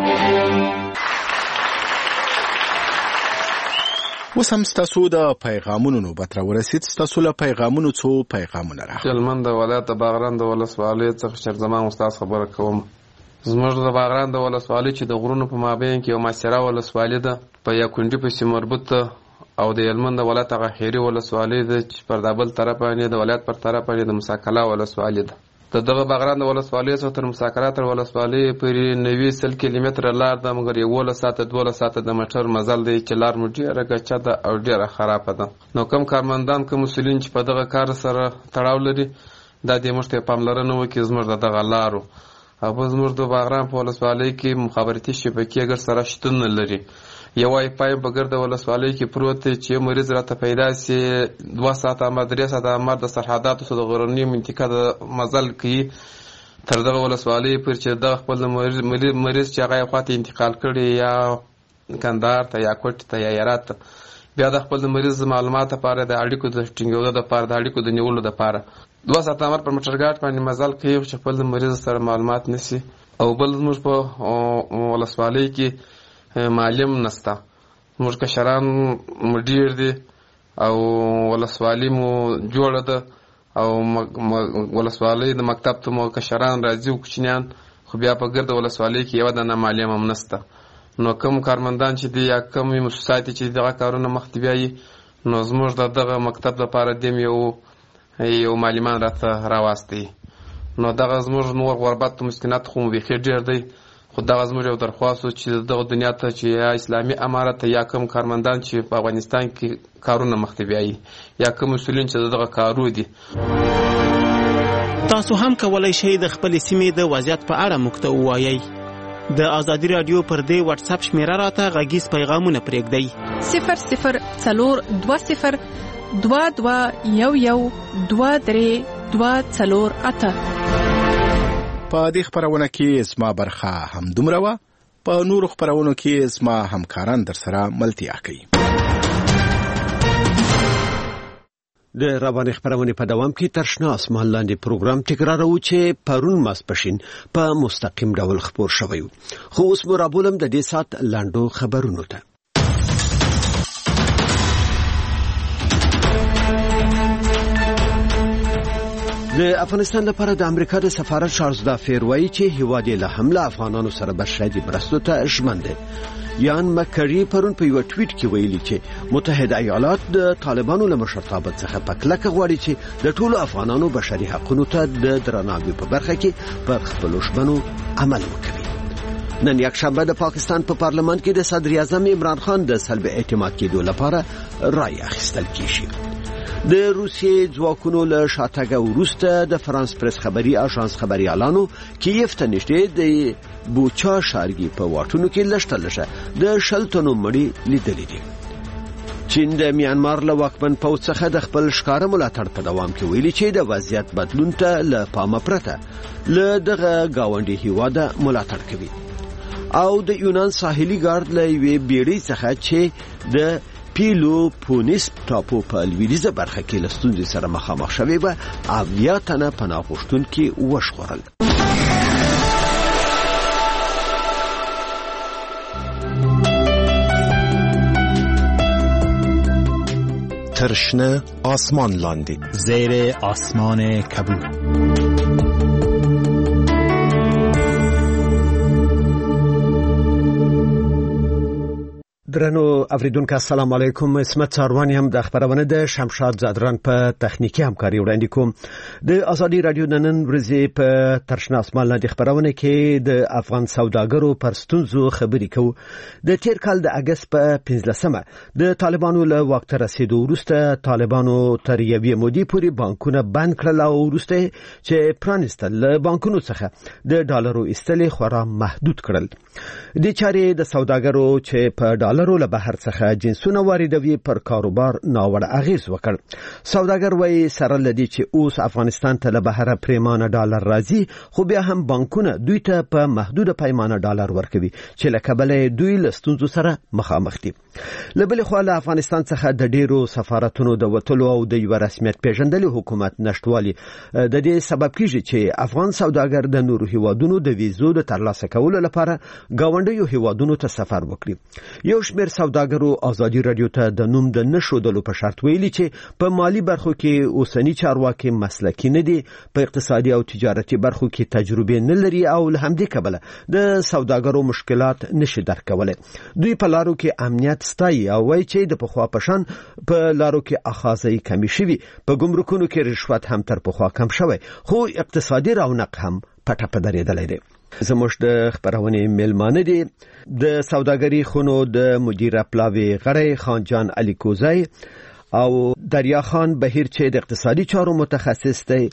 Speaker 7: اوس هم ستاسو د پیغامونو نوبت راورسید. ستاسو له پیغامونو څو پیغامونه راغلل.
Speaker 24: هلمند د ولایت د باغران د ولسوالۍ څخه شیرزمان استاد خبره کوم. زموږ د باغران د ولسوالۍ چې د غرونو په مابین کې یو ماسره ولسوالۍ ده په یاکونډي پسې مربوط ده او د هلمند د ولایت هغه خیري ولسوالۍ ده چې پر دابل طرف باندې د ولایت پر طرف باندې د مساکلا ولسوالۍ ده. د دغه باغران د ولسوالۍ څخه تر مساکلا تر ولسوالۍ پورې نوي سل کیلومتره لار ده، مګر یولس ساعته دولس ساعته د موټر مزل دی چې لار مو ډېره ګچه ده او ډېره خرابه ده. نو کوم کارمندان کوم مسؤلین چې په دغه کار سره تړاو لري دا دې موږ ته پاملرنه وکړي زموږ د دغه لارو. او زموږ د باغران په ولسوالۍ کې مخابراتي شبکې ګر سره شتون نه لري. یو وای پای په ګرد ولسوالۍ کې پروت دی چې مریض راته پیدا سي دوه ساعته ما درې ساعته ما د سرحداتو سره د غرنی منطقه د مزل کې تر دغه ولسوالۍ پر چې د خپل مریض مریض چې هغه خواته انتقال کړي یا کندهار ته یا کوټ ته یا هرات بیا د خپل مریض معلومات لپاره د اړیکو د ټینګولو لپاره د اړیکو د نیولو لپاره دوه ساعته امر پر موټرګاټ باندې مزل کوي چې خپل مریض سره معلومات نسی. او بل موږ په ولسوالۍ کې معلم نستا، موږ کشران مدیر دي او ولسوالي مو جوړه ده او ولسوالي د مکتب ته مو کشران راځي او کوچنیان خو بیا په ګرد ولسوالي کې یو د مالیه هم نشته نو کوم کارمندان چې دی یا کوم مؤسسات چې دغه کارونه مخ ته بیاي نو زموږ دغه مکتب لپاره دیم یو یو معلمان راته راوستي نو دغه زموږ نور غربت مسکنات خو به خیر ډیر دی خو دغه زموږ یو درخواست چې دغه دنیا ته چې اسلامي امارت یا کوم کارمندان چې په افغانستان کې کارونه مخ ته بیاي یا کوم مسولین چې دغه کارو دي
Speaker 2: تاسو هم کولای شئ د خپل سیمې د وضعیت په اړه موږ ته ووایئ د آزادي رادیو پر دې واتس اپ شمیره راته غږیز پیغامونه پرېږدئ
Speaker 10: صفر صفر څلور دوه صفر دوه دوه یو یو دوه درې دوه څلور اته
Speaker 7: په دې خبرونه کې اسما برخه هم دومره وه په نورو خبرونو کې اسما همکاران در سره ملتیا کوي
Speaker 1: د رواني خبرونه په دوام کې ترشنا اسمان لاندې پروګرام تکرارو چې پرون ماسپښین په مستقیم ډول خبر شوی خو اوس مرابولم د دې سات لاندو خبرونو ته د افغانستان لپاره د امریکا د سفارت چارلز دافیر وایي چې هیواد له حمله افغانانو سره بشري مرستو ته ژمن دی یان مکری پرون په یو ټویټ کې ویلي چې متحده ایالات د طالبانو له مشرتابه څخه په کلکه غواړي چې د ټولو افغانانو بشري حقوقو ته د درناوي په برخه کې پر خپل ژمنو عمل وکړي نن یک شنبه د پاکستان په پا پارلمان کې د صدر اعظم عمران خان د سلب اعتماد کېدو لپاره رای اخیستل کیږي د روسیې ځواکونو له شاتګ وروسته د فرانس پریس خبري اژانس خبري اعلانو کیف ته نږدې د بوچا ښارګي په واټونو کې لشتلشه د شلتونو مړي لیدلې دي چین د میانمار له واکمن پوځ څخه د خپل ښکار ملاتړ په دوام کې ویلي چې د وضعیت بدلون ته له پامه پرته له دغه گاونډي هیواده ملاتړ کوي او د یونان ساحلي ګارد له یوې بیړۍ څخه چې د پیلو پونیس ټاپو په لویدیزه برخه کې له ستونزې سره مخامخ شوی و اویا تنه پناه غوښتونکي وژغورل
Speaker 6: ترشنه آسمان لاندې
Speaker 5: زیر آسمان کبود درنو اوریدونکو السلام علیکم اسمت ساروانی هم د خبرونه د شمشاد زادران په تخنیکی همکاري وړاندې کوم د ازادي رادیو نن ورځې په ترشنا اسمان لاندې خبرونه کې د افغان سوداګرو پر ستونزو خبرې کوو د تیر کال د اگست په پنځلسمه د طالبانو له واک ته رسیدو وروسته طالبانو تر یوې مودې پورې بانکونه بند کړل او وروسته چې پرانستل له بانکونو څخه د ډالرو ایستل خورا محدود کړل د چارې د سوداګرو چې په ډالر له بهر څخه جنسونه واردوي پر کاروبار ناوړه اغیز وکړ سوداګر وایي سره لدی چې اوس افغانستان ته له بهر پریمانه ډالر راځي خو بیا هم بانکونه دوی ته په محدوده پیمانه ډالر ورکوي چې له کبله دوی له ستونزو سره مخامخ دي له بل خوا له افغانستان څخه د ډیرو سفارتونو د وټلو او د یو رسمیت پیژندلو حکومت نشټوالي د دې سبب کیږي چې افغان سوداګر د نورو هیوادونو د ویزو د ترلاسه کولو لپاره گاونډیو هیوادونو ته سفر وکړي یو شمېر سوداګرو ازادي رادیو ته د نوم د نشودلو په شرط ویلي چې په مالی برخو کې اوسنی چارواکي مسلکي نه دي په اقتصادي او تجارتي برخو کې تجربه نه لري او له همدې کبله د سوداګرو مشکلات نشي درک کولای دوی په لارو کې امنیت ستایي او وایي چې د پخوا پشان په لارو کې اخاذي کمی شوي په ګمرکونو کې رشوت هم تر پخوا کم شوی خو اقتصادي رونق هم پټه په درېدلې ده زموږ د خبرونه میلمانه دي د سوداګري خونو د مدیر پلاوی غړی خان جان علي کوزای او دریا خان بهیر چې د اقتصادي چارو متخصص دی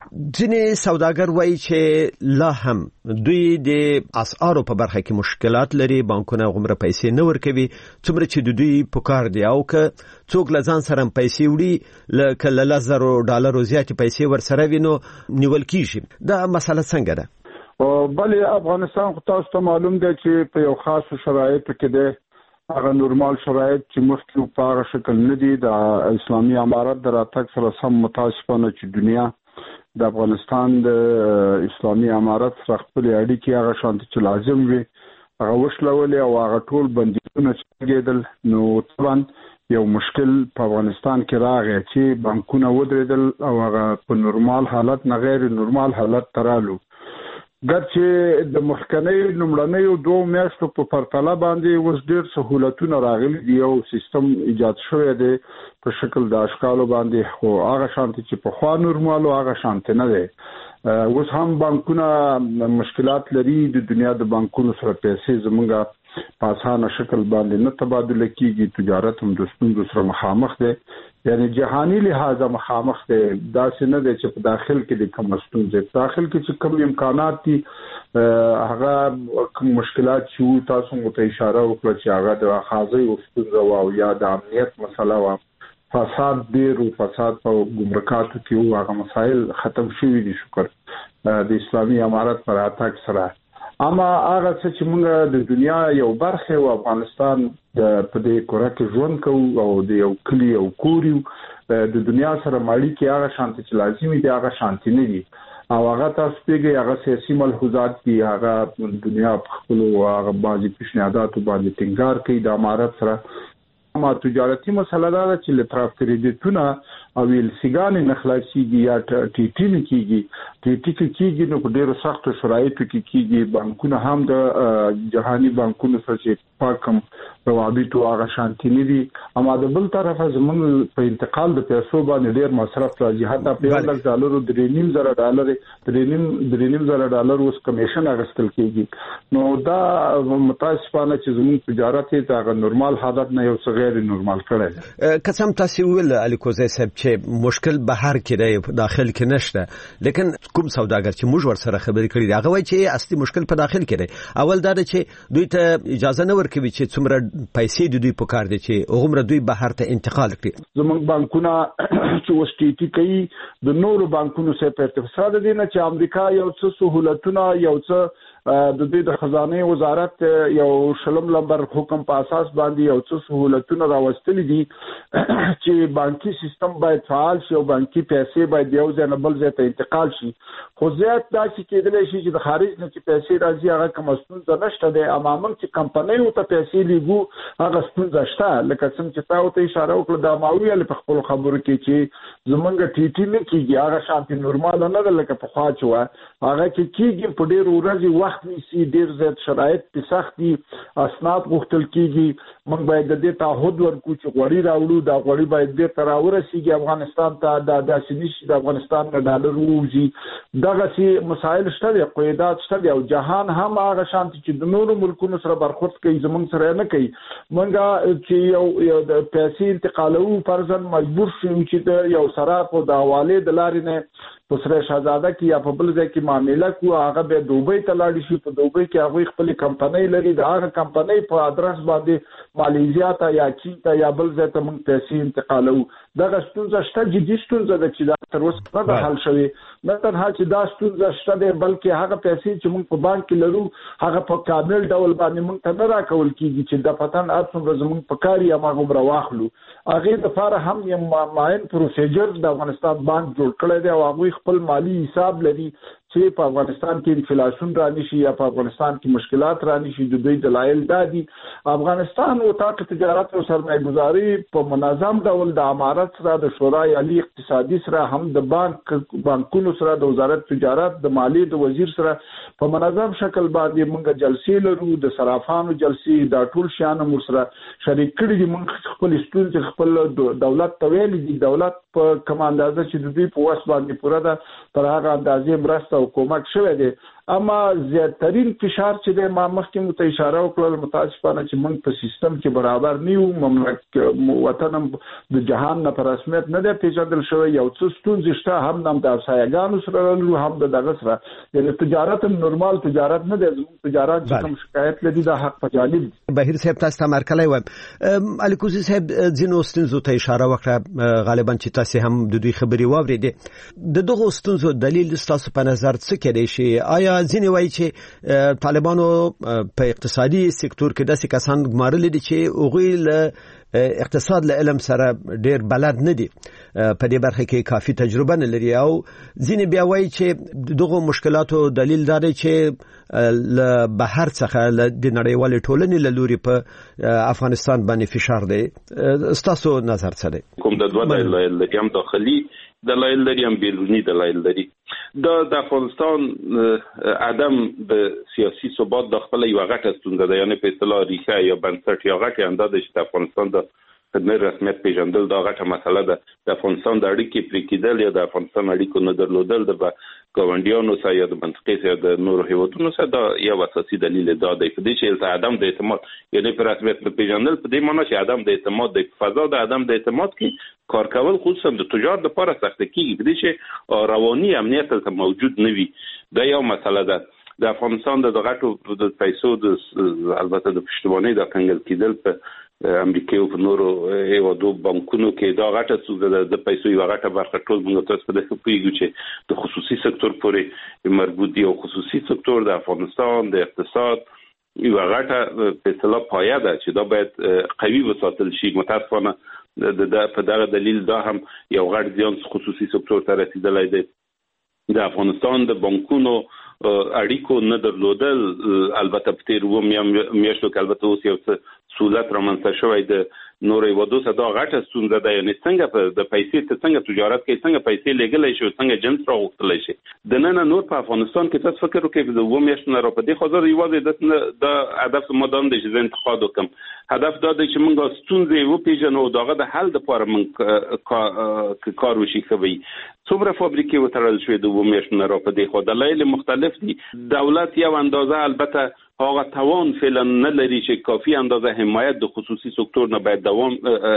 Speaker 5: ځینې سوداګر وایي چې لا هم دوی د اسعارو په برخه کې مشکلات لري بانکونه غومره پیسې نه ورکوي څومره چې د دوی پکار دی او که څوک لزان سره پیسې وړي لکه له لزرو ډالرو زیاتې پیسې ورسره وینو نیول کیږي دا مسله څنګه ده
Speaker 3: بلې افغانستان خو تاسو ته معلوم دی چې په یو خاصو شرایطو کې دی هغه نورمال شرایط چې مخکې په هغه شکل نه دي د اسلامي امارت د راتګ سره سم متاسفانه چې دنیا د افغانستان د اسلامي امارت سره خپل اړیکې هغه شانتي چې لازم وي هغه وشلولې او هغه ټول بندیزونه چې کېدل نو طبعا یو مشکل په افغانستان کې راغی چې بانکونه ودرېدل او هغه په نورمال حالت نه غیر نورمال حالت ترالو ګرچې د مخکنی لومړنیو دوه میاشتو په پرتله باندې اوس ډېر سهولتونه راغلي دي او سیستم ایجاد شوی دی په شکل د اشکالو باندې خو هغه شانتي چې په خوا نورمال او هغه شانتي نه دی اوس هم بانکونه مشکلات لري د دنیا د بانکونو سره پیسې زمونږه په اسانه شکل باندې نه تبادله کیږي تجارت هم د ستونزو سره مخامخ دی یعنی جهانی لحاظه مخامخ دی داسې نه دی چې په داخل کې د کوم ستونزې په داخل کې چې کوم امکانات دي هغه کوم مشکلات چې تاسو مو ته اشاره وکړه چې هغه د خاصي او ستونزې او یا د امنیت مسله و فساد ډیر او فساد په ګمرکاتو کې هغه مسایل ختم شوي دي شکر د اسلامي امارت پر اتاک سره اما هغه چې موږ د دنیا یو برخه او افغانستان د په دې کور کې ژوند کوو او د یو کلی او کوریو د دنیا سره ماړی کې هغه شانتي چې لازمي دي هغه شانتي نه دي او هغه تاسو پیږي هغه سیاسي ملحوظات دي هغه دنیا په خپل او هغه بازي پیشنهادات باندې ټینګار کوي د امارت سره اما تجارتي مسله دا چې لطرف کریډیټونه او ویلسیګان نه خلاصيږي یا ټي ټي نه کیږي ټي ټي کیږي نو په ډیرو سختو شرایطو کې کیږي بانکونه هم د جهاني بانکونو سره پاکم روابط او هغه شانتي نه دي اما د بل طرفه زموږ په انتقال د پیسو باندې ډیر مصرف راځي حتی په یو لک ډالر او درې نیم زره ډالر درې نیم درې نیم زره ډالر اوس کمیشن اغستل کیږي نو دا متاسفانه چې زموږ تجارت ته هغه نورمال حالت نه یو څه غیر نورمال کړی
Speaker 5: قسم تاسو ول علي کوزي صاحب چې مشکل بهر کې دی داخل کې نشته لیکن کوم سوداګر چې موږ ور سره خبرې کړې هغه وایي چې اصلي مشکل په داخل کې دی اول دا چې دوی ته اجازه نه ورکوي چې څومره پیسې د دوی په کار دي چې هغومره دوی بهر ته انتقال کړي
Speaker 3: زموږ بانکونه چې وسټیټي کوي د نورو بانکونو سره په ارتباط دي نه چې امریکا یو څه سہولتونه یو څه د دې د خزانه وزارت یو شلم لمبر حکم په اساس باندې یو څه سہولتونه راوستلې دي چې بانکي سیستم باید فعال شي او بانکي پیسې باید یو ځای نه بل ځای ته انتقال شي خو زیات دا چې کېدلی شي چې د خارج نه چې پیسې راځي هغه کوم ستونزه نشته دی عموما چې کمپنۍ ته پیسې لیږو هغه ستونزه شته لکه څنګه چې تاسو ته اشاره وکړه د ماویل په خپل خبرو کې چې زمونږ ټي ټي نه کیږي هغه شانتي نورمال نه ده لکه په خوا چې و هغه کې کیږي په ډېر ورځې وخت نیسي ډېر زیات شرایط په سخت دي اسناد غوښتل کیږي موږ باید د دې تعهد ورکړو چې غوړي راوړو دا غوړي باید د تر ورسیږي افغانستان ته د داسې نشي د افغانستان نه ډالر ووځي دغه سي مسایل شته قیادات شته او جهان هم هغه شانتي چې د نورو ملکونو سره برخورد کوي زمونږ سره نه کوي موږ چې یو د پیسې انتقالو فرضاً مجبور شو چې د یو صراف او د حواله د لارې نه په سره شاهزاده کې یا په بل ځای کې معاملې کوو هغه به دوبۍ ته لاړ شي په دوبۍ کې هغه خپل کمپنۍ لري د هغه کمپنۍ په ادرس باندې مالیزیا ته یا چین ته یا بل ځای ته موږ پیسې انتقالو دغه ستونزه شته جدي ستونزه ده چې دا تر اوسه نه حل شوی نه تنها چې دا ستونزه شته ده بلکې هغه پیسې چې موږ په بانک کې لرو هغه په کامل ډول باندې موږ ته نه راکول کیږي چې د پتن اته زموږ په کاری یا موږ راواخلو هغه د فار هم یو ماین پروسیجر د افغانستان بانک جوړ کړی دی او هغه خپل مالی حساب لري چې په افغانستان کې انفلیشن رانی شي یا په افغانستان کې مشکلات رانی شي د دوی دلایل دادي افغانستان او تاک تجارت او سرمایه گذاري په منظم ډول د امارت سره د شورای عالی اقتصادي سره هم د بانک بانکونو سره د وزارت تجارت د مالی د وزیر سره په منظم شکل باندې موږ جلسې لرو د صرافانو جلسې د ټول شان مر سره شریک کړي دي موږ خپل ستونزې خپل دولت تویل دي دولت په کوم اندازه چې د دې په واس باندې پوره ده پر هغه اندازې مرسته حکومت شوه دي اما زیاترین فشار چې د ما مخکې مت اشاره وکړل متاسفانه چې موږ په سیستم کې برابر نیو مملکت وطن د جهان نه پر رسمیت نه دی پیژندل شوی یو څه ستونزې شته هم د همسایګانو سره لرو هم د دغه سره یعنی تجارت نورمال تجارت نه دی زموږ تجارت چې کوم شکایت لري د حق په جانب
Speaker 5: بهیر صاحب تاسو ته مرکلای و علي کوزي صاحب ځینو ستونزو ته اشاره وکړه غالبا چې تاسو هم د دوی خبري واورېدې د دغه ستونزو دلیل تاسو په نظر څه کېدای شي آیا ځینې وایي چې طالبانو په اقتصادي سکتور کې داسې کسان ګمارلي دي چې هغوی له اقتصاد له علم سره ډیر بلد نه دي، په دې برخه کې کافي تجربه نه لري، او ځینې بیا وایي چې دغه مشکلاتو دلیل دا دی چې له بهر څخه د نړیوالې ټولنې له لوري په افغانستان باندې فشار دی. ستاسو نظر څه دی؟
Speaker 4: کوم د دوه دلایل لري، هم داخلي دلایل لري هم بیرونی دلایل لري. دا د افغانستان عدم د سیاسي ثبات د خپل یو غټه ستونزه ده، یعنی په اصطلاح ریښه یا بنسټ یا غټه اندازه چې د افغانستان د خدمت رسمیت پیژندل دا غټه مسله ده. د افغانستان د اړیکې پرې کېدل یا د افغانستان اړیکو نه درلودل د ګاونډیانو سره یا د منطقې سره د نورو هیوادونو سره دا یو اساسي دلیل دی. دا دی په دې چې عدم د اعتماد یعنی پر رسمیت پیژندل په دې معنی چې عدم د اعتماد د فضا د عدم د اعتماد کې کار کول خصوصا د تجارت لپاره سخت کیږي، په دې چې رواني امنیت ته موجود نه وي. دا یو مسله ده. د افغانستان د غټو د پیسو د البته د پښتوانۍ د کنګل کېدل په امریکا او په نورو هیوادو بانکونو کې دا غټه څه ده، د پیسو یو غټه برخه ټول موږ تاسو په دې پیږو چې د خصوصي سکتور پورې مربوط دی، او خصوصي سکتور د افغانستان د اقتصاد یو غټه په اصطلاح پایه ده چې دا باید قوي وساتل شي. متاسفانه د په دغه دلیل دا هم یو غټ زیان خصوصي سکتور ته رسیدلی دی. د افغانستان د بانکونو اړیکو نه درلودل البته په تیر و میاشتو کې البته اوس یو څه سہولت رامنځته شوی د نورو هیوادو سره دا غټه ستونزه ده، یعنی څنګه په د پیسې ته څنګه تجارت کوي، څنګه پیسې لګولای شي، څنګه جنس راغوښتلی شي. د نن نور په افغانستان کې تاسو فکر وکړئ د و میاشتو نه را په دې خاطر یوازې د هدف مدام دی چې زه انتقاد وکړم. هدف دا دی چې موږ ستونزې وپېژنو او دغه د حل لپاره موږ کار وشي کوي. څومره فابریکې وتړل شوې د و میاشتو نه را په دې خاطر دلایل مختلف دي. دولت یو اندازه البته هغه توان فعلا نه لري چې کافي اندازه حمایت د خصوصي سکتور نه باید دوام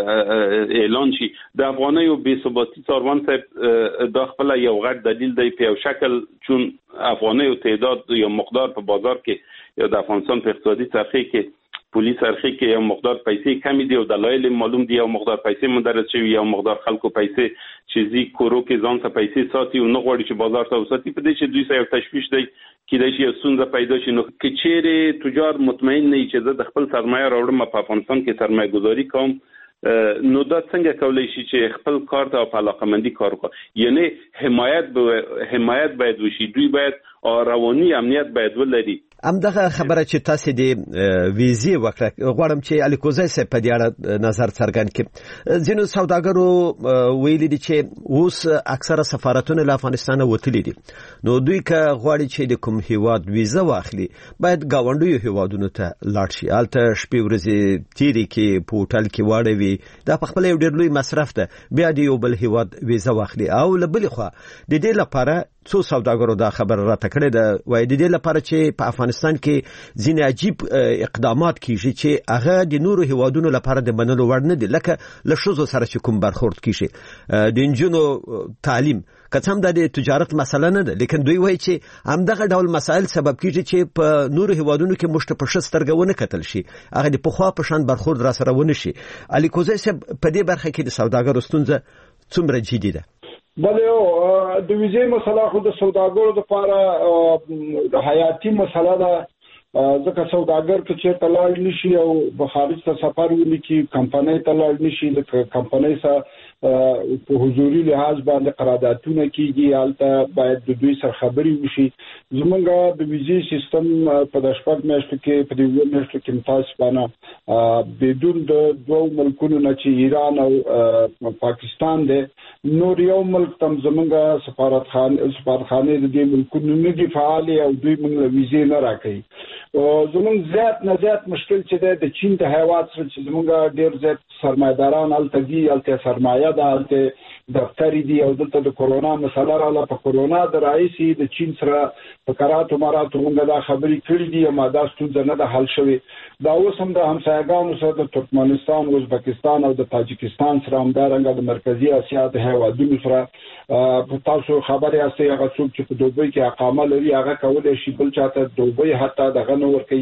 Speaker 4: اعلان شي. د افغانیو بې ثباتي څاروان صاحب دا خپل یو غټ دلیل دی په یو شکل، چون افغانیو تعداد یا مقدار په بازار کې یا د افغانستان په اقتصادي څرخې کې پولیس ارخی کې یو مقدار پیسې کمی دی او دلایل معلوم دی، یو مقدار پیسې مدرس شوی، یو مقدار خلکو پیسې چې زی کورو کې ځان ته پیسې ساتي او نه غواړي چې بازار ته وساتي. په دې چې دوی سره تشویش دی کېدای شي ستونزه پیدا شي. نو که چیرې تجار مطمئن نه وي چې زه د خپل سرمایه راوړم په افغانستان کې سرمایه گذاري کوم، نو دا څنګه کولای شي چې خپل کار ته په علاقمندي کار وکړي؟ یعنی حمایت به حمایت باید وشي، دوی باید رواني امنیت باید ولري.
Speaker 5: همدغه خبره چې تاسو د ویزې وکړه غواړم چې الیکوزای صاحب په دې اړه نظر څرګند کړي. ځینو سوداګرو ویلي دي چې اوس اکثره سفارتونه له افغانستان وتلي دي، نو دوی که غواړي چې د کوم هیواد ویزه واخلي باید ګاونډیو هیوادونو ته لاړ شي، هلته شپې ورځې تیرې کې په هوټل کې واړوي. دا په خپله یو ډېر لوی مصرف ده، بیا د یو بل هیواد ویزه واخلي. او له بلې خوا د دې لپاره څو سوداګرو دا خبر راته کړې ده، وایي د دې لپاره چې په افغانستان کې ځینې عجیب اقدامات کیږي چې هغه د نورو هیوادونو لپاره د منلو وړ نه دي، لکه له ښځو سره چې کوم برخورد کیږي، د نجونو تعلیم، که څه هم دا د تجارت مسله نه ده، لیکن دوی وایي چې همدغه ډول مسایل سبب کیږي چې په نورو هیوادونو کې موږ ته په ښه سترګه ونه کتل شي، هغه د پخوا په شان برخورد را سره ونه شي. الیکوزای صاحب په دې برخه کې د سوداګرو ستونزه څومره جدي ده؟
Speaker 3: بله د ویزې مسله خو د سوداګرو لپاره د حیاتي مسله ده، ځکه سوداګر که چېرته لاړ نشي او به خارج ته سفر ولیکي، کمپنۍ ته لاړ نشي، د کمپنۍ سره په حضوري لحاظ باندې قراردادونه کیږي، هلته باید د دوی سره خبرې وشي. زمونږ د ویزې سیستم په د شپږ میاشتو کې په دې اووه میاشتو کې متاسفانه بدون د دوو ملکونو نه چې ایران او پاکستان دی، نور یو ملک تم زمونږ سفارتخانه سفارتخانې د دې ملکونو نه دي فعالې او دوی موږ له ویزې نه راکوي. زمونږ زیات نه زیات مشکل چې دی د چین د هیواد سره چې زمونږ ډېر زیات سرمایه‌داران هلته دي، هلته سرمایه ده، هلته دفترې دي او دلته د کورونا مسله راغله. په کورونا د راهیسې د چین سره په کراتو مراتو موږ دا خبرې کړې دي، اما دا ستونزه نه ده حل شوې. دا اوس هم د همسایګانو سره د ترکمنستان، ازبکستان او د تاجکستان سره همدارنګه د مرکزي اسیا د هیوادونو سره په تاسو خبرې یاستئ، هغه څوک چې په دوبۍ کې اقامه لري هغه کولی شي بل چاته دوبۍ حتی دغه نه ورکوي.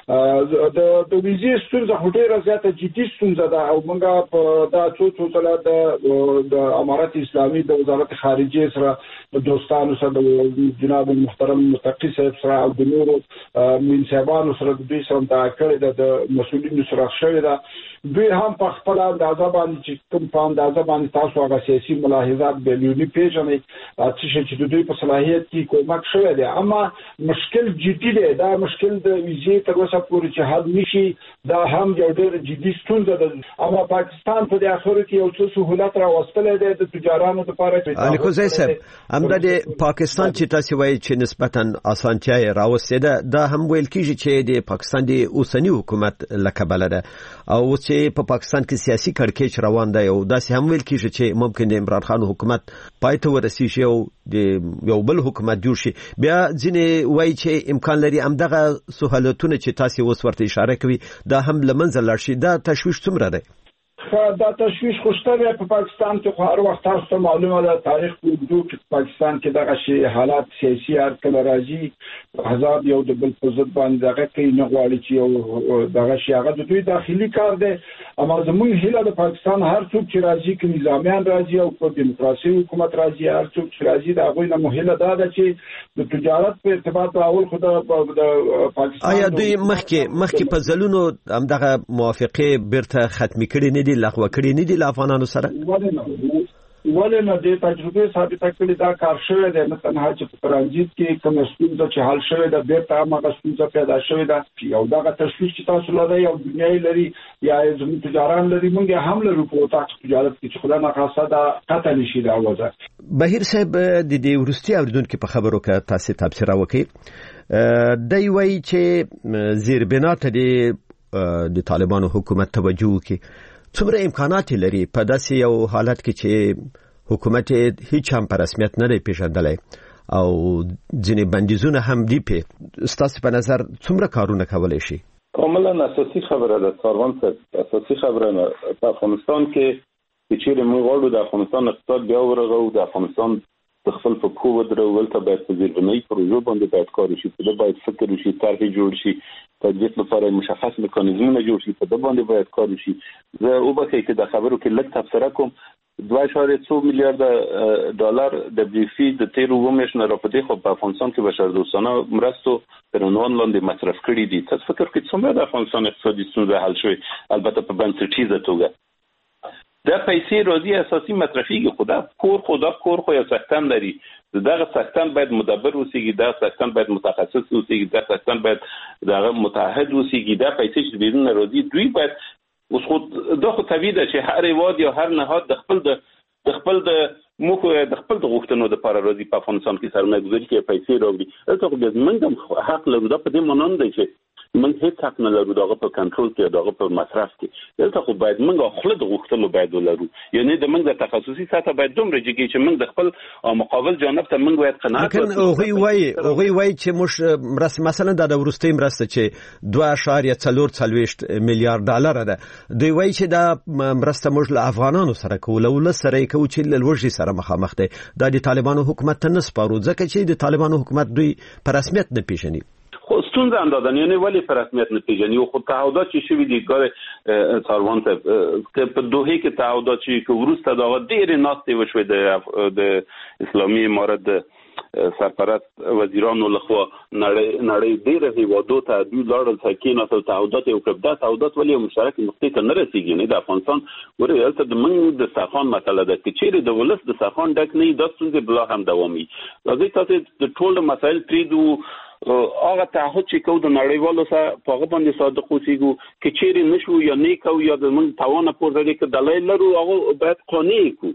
Speaker 3: د د ویزې ستونزه هټیره زیاته جدي ستونزه ده او موږ په دا څو څو ځله د د امارات اسلامي د وزارت خارجه سره د دوستانو سره د جناب محترم متقی صاحب سره او د نورو منصبانو سره د دوی سره د کړه د مسؤلینو سره شوې ده دوی هم په خپل اندازه باندې چې کوم په اندازه باندې تاسو هغه سیاسي ملاحظات بیلونی پیژنئ چې د دوی په صلاحیت کې کومک شوی دی اما مشکل جدي دی دا مشکل د ویزې تر اوسه پورې چې حل نشي دا هم یو ډېر جدي ستونزه ده اما پاکستان په دې اخر کې یو څه سہولت راوستلې ده د تجارانو لپاره
Speaker 5: الیکو زیسب هم د پاکستان چې تاسو وایي چې نسبتا اسانتیا راوستې ده دا هم ویل کیږي چې د پاکستان د اوسنی حکومت لکبل ده او چې په پاکستان کې سیاسي کړکېچ روان دی او دا هم ویل کیږي چې ممکن د عمران خان حکومت پای ته ورسیږي او د یو بل حکومت جوړ شي بیا ځینې وایي چې امکان لري همدغه سہولتونه چې تاسو اوس ورته اشاره کوي دا هم لمنځه لاړ شي دا تشویش څومره دی
Speaker 3: دا تشویش خوشته دی په پاکستان کې خو هر وخت تاسو ته معلومه ده تاریخ په وجود کې پاکستان کې دغه شی حالات سیاسي هر کله راځي حزب یو د بل په ضد باندې دغه کوي نه غواړي چې یو دغه شی هغه د دوی داخلي کار دی اما زموږ هیله د پاکستان هر څوک چې راځي کې نظامیان راځي او په دیموکراسي حکومت راځي هر څوک چې راځي دا غوښنه مهمه ده چې د تجارت په ارتباط اول خو د پاکستان
Speaker 5: آیا دوی مخکې مخکې په ځلونو همدغه موافقه بیرته ختمي کړي نه دي لغوه کړي نه دي له افغانانو سره
Speaker 3: ولې نه د تجربه ثابته کړي دا کار شوی دی نه تنها چې په ترانزیت کې کوم ستونزه چې حل شوی ده بیرته هغه ستونزه پیدا شوی ده یو دغه تشویش چې تاسو لرئ یو دنیاي لري یا زموږ تجاران لري موږ هم لرو په تاسو تجارت کې چې خدای ناخواسته دا قطع نشي دا وځه
Speaker 5: بهیر صاحب د دې ورستي اوریدونکو په خبرو کې تاسو تبصره وکړي دی وایي چې زیربنا ته د طالبانو حکومت توجه وکړي څومره امکانات لري په داسې یو حالت کې چې حکومت هیڅ هم په رسمیت نه پیژندلی او ځینې بندیزونه هم دی په ستاسو په نظر څومره کارونه کولای شي
Speaker 4: کاملا اساسي خبره ده ساروان صاحب اساسي خبره په افغانستان کې چې موږ غواړو د افغانستان اقتصاد بیا ورغو د افغانستان د خپل په کوو درول ته باید په زیربنای پروژو باندې باید کار وشي په دې باید فکر وشي طرح جوړ شي تدبیر لپاره مشخص میکانیزمونه جوړ شي په دې باندې باید کار وشي زه او به کې د خبرو کې لږ تفسیر کوم دوه اشاریه څو میلیارډ ډالر د بي اف د تیر ومشن را په دې خو په افغانستان کې بشردوستانه مرستو پر عنوان لاندې مصرف کړي دي تاسو فکر کوئ څومره د افغانستان اقتصادي ستونزې حل شوي البته په بنسټیزه توګه دا پیسې راځي اساسي مصرفيږي خدا کور خدا کور خو یو سختن لري دغه سختن باید مدبر اوسېږي دا سختن باید متخصص اوسېږي دا سختن باید دغه متحد اوسېږي دا پیسې چې بیرون راځي دوی باید اوس خو دا خو طبیعي ده چې هر واد یا هر نهاد د خپل د خپل د موږ د خپل د غوښتنو لپاره راځي په افغانستان کې سرمایه گذاري کې پیسې راوړي دا خو د منګم حق لرو دا په دې مانند دی چې من هیڅ حق نه لرو دغه په کنټرول کې دغه په مصرف کې دلته خو باید موږ خپل د غوښتنو باید ولرو یعنی د موږ د تخصصي ساته باید دومره جګی چې موږ د خپل مقابل جانب ته موږ باید قناعت
Speaker 5: وکړو لکه هغه وایي هغه وایي چې موږ مرسته مثلا د ورستۍ مرسته چې دوه اشاریه څلور څلوېښت میلیارډ ډالر ده دوی وایي چې دا مرسته موږ له افغانانو سره کوو له سره کوو چې له لوږې سره مخامخ دي دا د طالبانو حکومت ته نسپارو ځکه چې د طالبانو حکومت دوی په رسمیت نه پیژني
Speaker 4: خو ستونزه اندازه یعنی ولی په رسمیت نه پیژني او خو تعهدات چې شوي دي ګاره ساروان ته چې په دوه کې تعهدات چې ورسته دا ډېر ناستې وشوي د د اسلامي امارت سرپرست وزیرانو لخوا نړۍ نړۍ ډېر هیوادو ته دوی لاړل چې نه څه تعهدات یو کړه تعهدات ولی مشترک نقطې ته نه رسیږي نه د افغانستان ورته البته د موږ د ساخان مسله ده چې چیرې د ولس د ساخان ډک نه د ستونزې بلا هم دوامي راځي تاسو د ټول مسایل پریدو هغه تعهد چې کو د نړیوالو سره په هغه باندې صادق اوسېګو چې چیرې نشو یا نه کو یا د موږ توانه پورې کې دلایل لرو هغه باید قانوني کو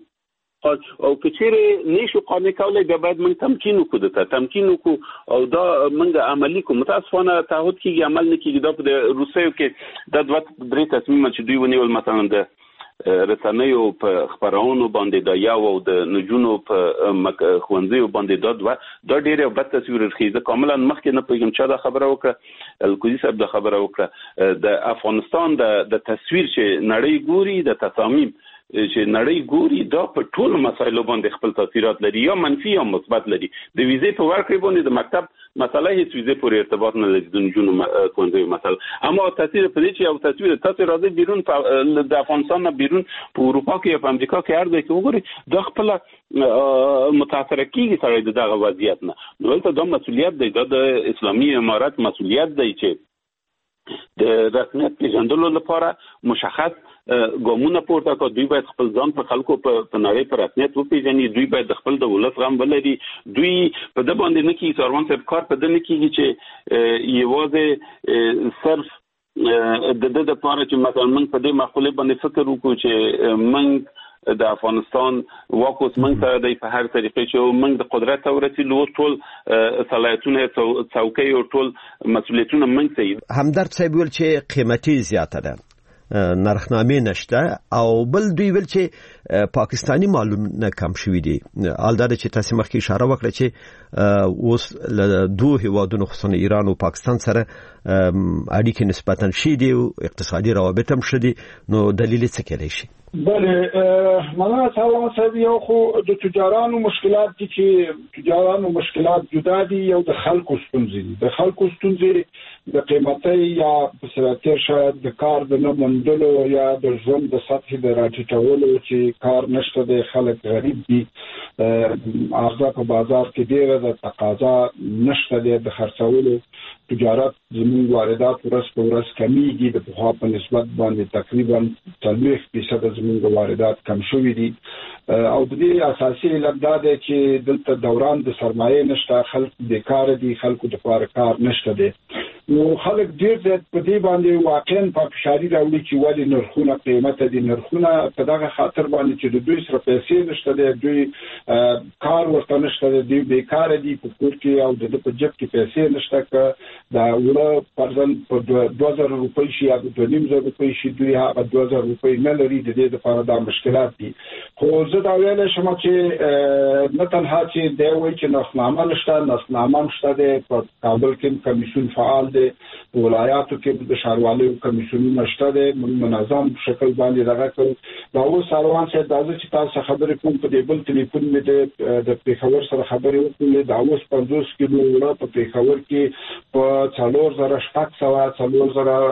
Speaker 4: او که چیرې نشو قانوني کولای بیا باید موږ تمکین وکړو ته تمکین وکړو او دا موږ عملی کوو متاسفانه تعهد کیږي عمل نه کیږي دا په روسیو کې د دوه درې تصمیم چې دوی ونیول مثلا د رسنیو په خبرونو باندې دا یو او د نجونو په خوندزیو باندې دا دوه دا ډېر بد تصویر ورخیزه کاملا مخکې نه پیغام چا دا خبره وکړه الکوزي صاحب دا خبره وکړه د افغانستان د د تصویر چې نړۍ ګوري د تصامیم چې نړۍ ګوري دا په ټولو مسایلو باندې خپل تاثیرات لري، یا منفي یا مثبت لري. د ویزې په ورکړې باندې د مکتب مسله هیڅ ویزې پورې ارتباط نه لري د نجونو ښوونځیو مسله، اما تاثیر په دې چې یو تصویر تاسو راځي بیرون د افغانستان نه بیرون په اروپا کې یا په امریکا کې هر ځای کې وګورئ دا خپل متاثر کیږي سره دغه وضعیت نه. نو دلته دا مسؤلیت دی، دا د اسلامي امارت مسؤلیت دی چې د رسمیت پیژندلو لپاره مشخص ګامونه پورته کړي. دوی باید خپل ځان په خلکو په نړۍ په رسمیت وپیژني، دوی باید خپل د ولس غم ولري، دوی په د باندې نه کیږي سروان صاحب کار په د نه کیږي چې یوازې صرف د د د لپاره چې مثلا موږ په دې مقوله باندې فکر وکړو چې موږ د افغانستان واکوس موږ ته د په هر طریقې چې موږ د قدرت ورسېلو ټول صلاحیتونه څوکۍ او ټول مسؤلیتونه موږ ته.
Speaker 5: همدرد صاحب ویل چې قیمتي زیاته ده، نرخنامې نشته، او بل دوی ویل چې پاکستانی معلومونه کم شوي دي. البته چې تاسو مخکې اشاره وکړه چې اوس له دوه هیوادونو خصوصا ایران او پاکستان سره اړیکې نسبتاً شي دي او اقتصادي روابط هم شدي، نو دلیل څه کېدای شي؟
Speaker 3: بله مننه سلام صاحب. یو خو د تجارانو مشکلات دي چې تجارانو مشکلات جدا دي، یو د خلکو ستونزې دي. د خلکو ستونزې د قیمتي یا په سراتیر شاید د کار د نه موندلو یا د ژوند د سطحې د راټیټولو چې کار نشته دی، خلک غریب دي، عرضه په بازار کې ډیره د تقاضا نشته دی د خرڅولو، تجارت زموږ واردات ورځ په ورځ کمیږي، د پخوا په نسبت باندې تقریبا څلوېښت فیصد زموږ واردات کم شوي دي، او د دې اساسي علت دا دی چې دلته دوران د سرمایې نشته، خلک بیکاره دي، خلکو دپاره کار نشته دی. نو خلک ډېر زیات په دې باندې واقعا په فشاري راوړي چې ولې نرخونه قیمته دي. نرخونه په دغه خاطر باندې چې د دوی سره پیسې نشته دی، دوی کار ورته نشته دی، دوی بیکاره دي په کور کې او د په جب کې پیسې نشته. که دا وړه فرضاً په دوه زره روپۍ شي یا دوه نیم زره روپۍ شي، دوی هغه دوه زره روپۍ نه لري. د دې لپاره دا مشکلات دي. خو زه دا ویلی شم چې نه تنها چې دی وایي چې نسنامه نشته، نسنامه هم شته دی. په کابل کې کمیسیون فعال دی، په ولایاتو کې د ښاروالۍ کمیسیونونه شته دی، موږ منظم شکل باندې دغه کوو. دا اوس سروان صاحب دا زه چې تاسو خبرې کوم په دې بل تلیفون مې د پېښور سره خبرې وکړلې، دا اوس پنځوس کیلو وړه په پېښور کې په څلور زره شپږ سوه څلور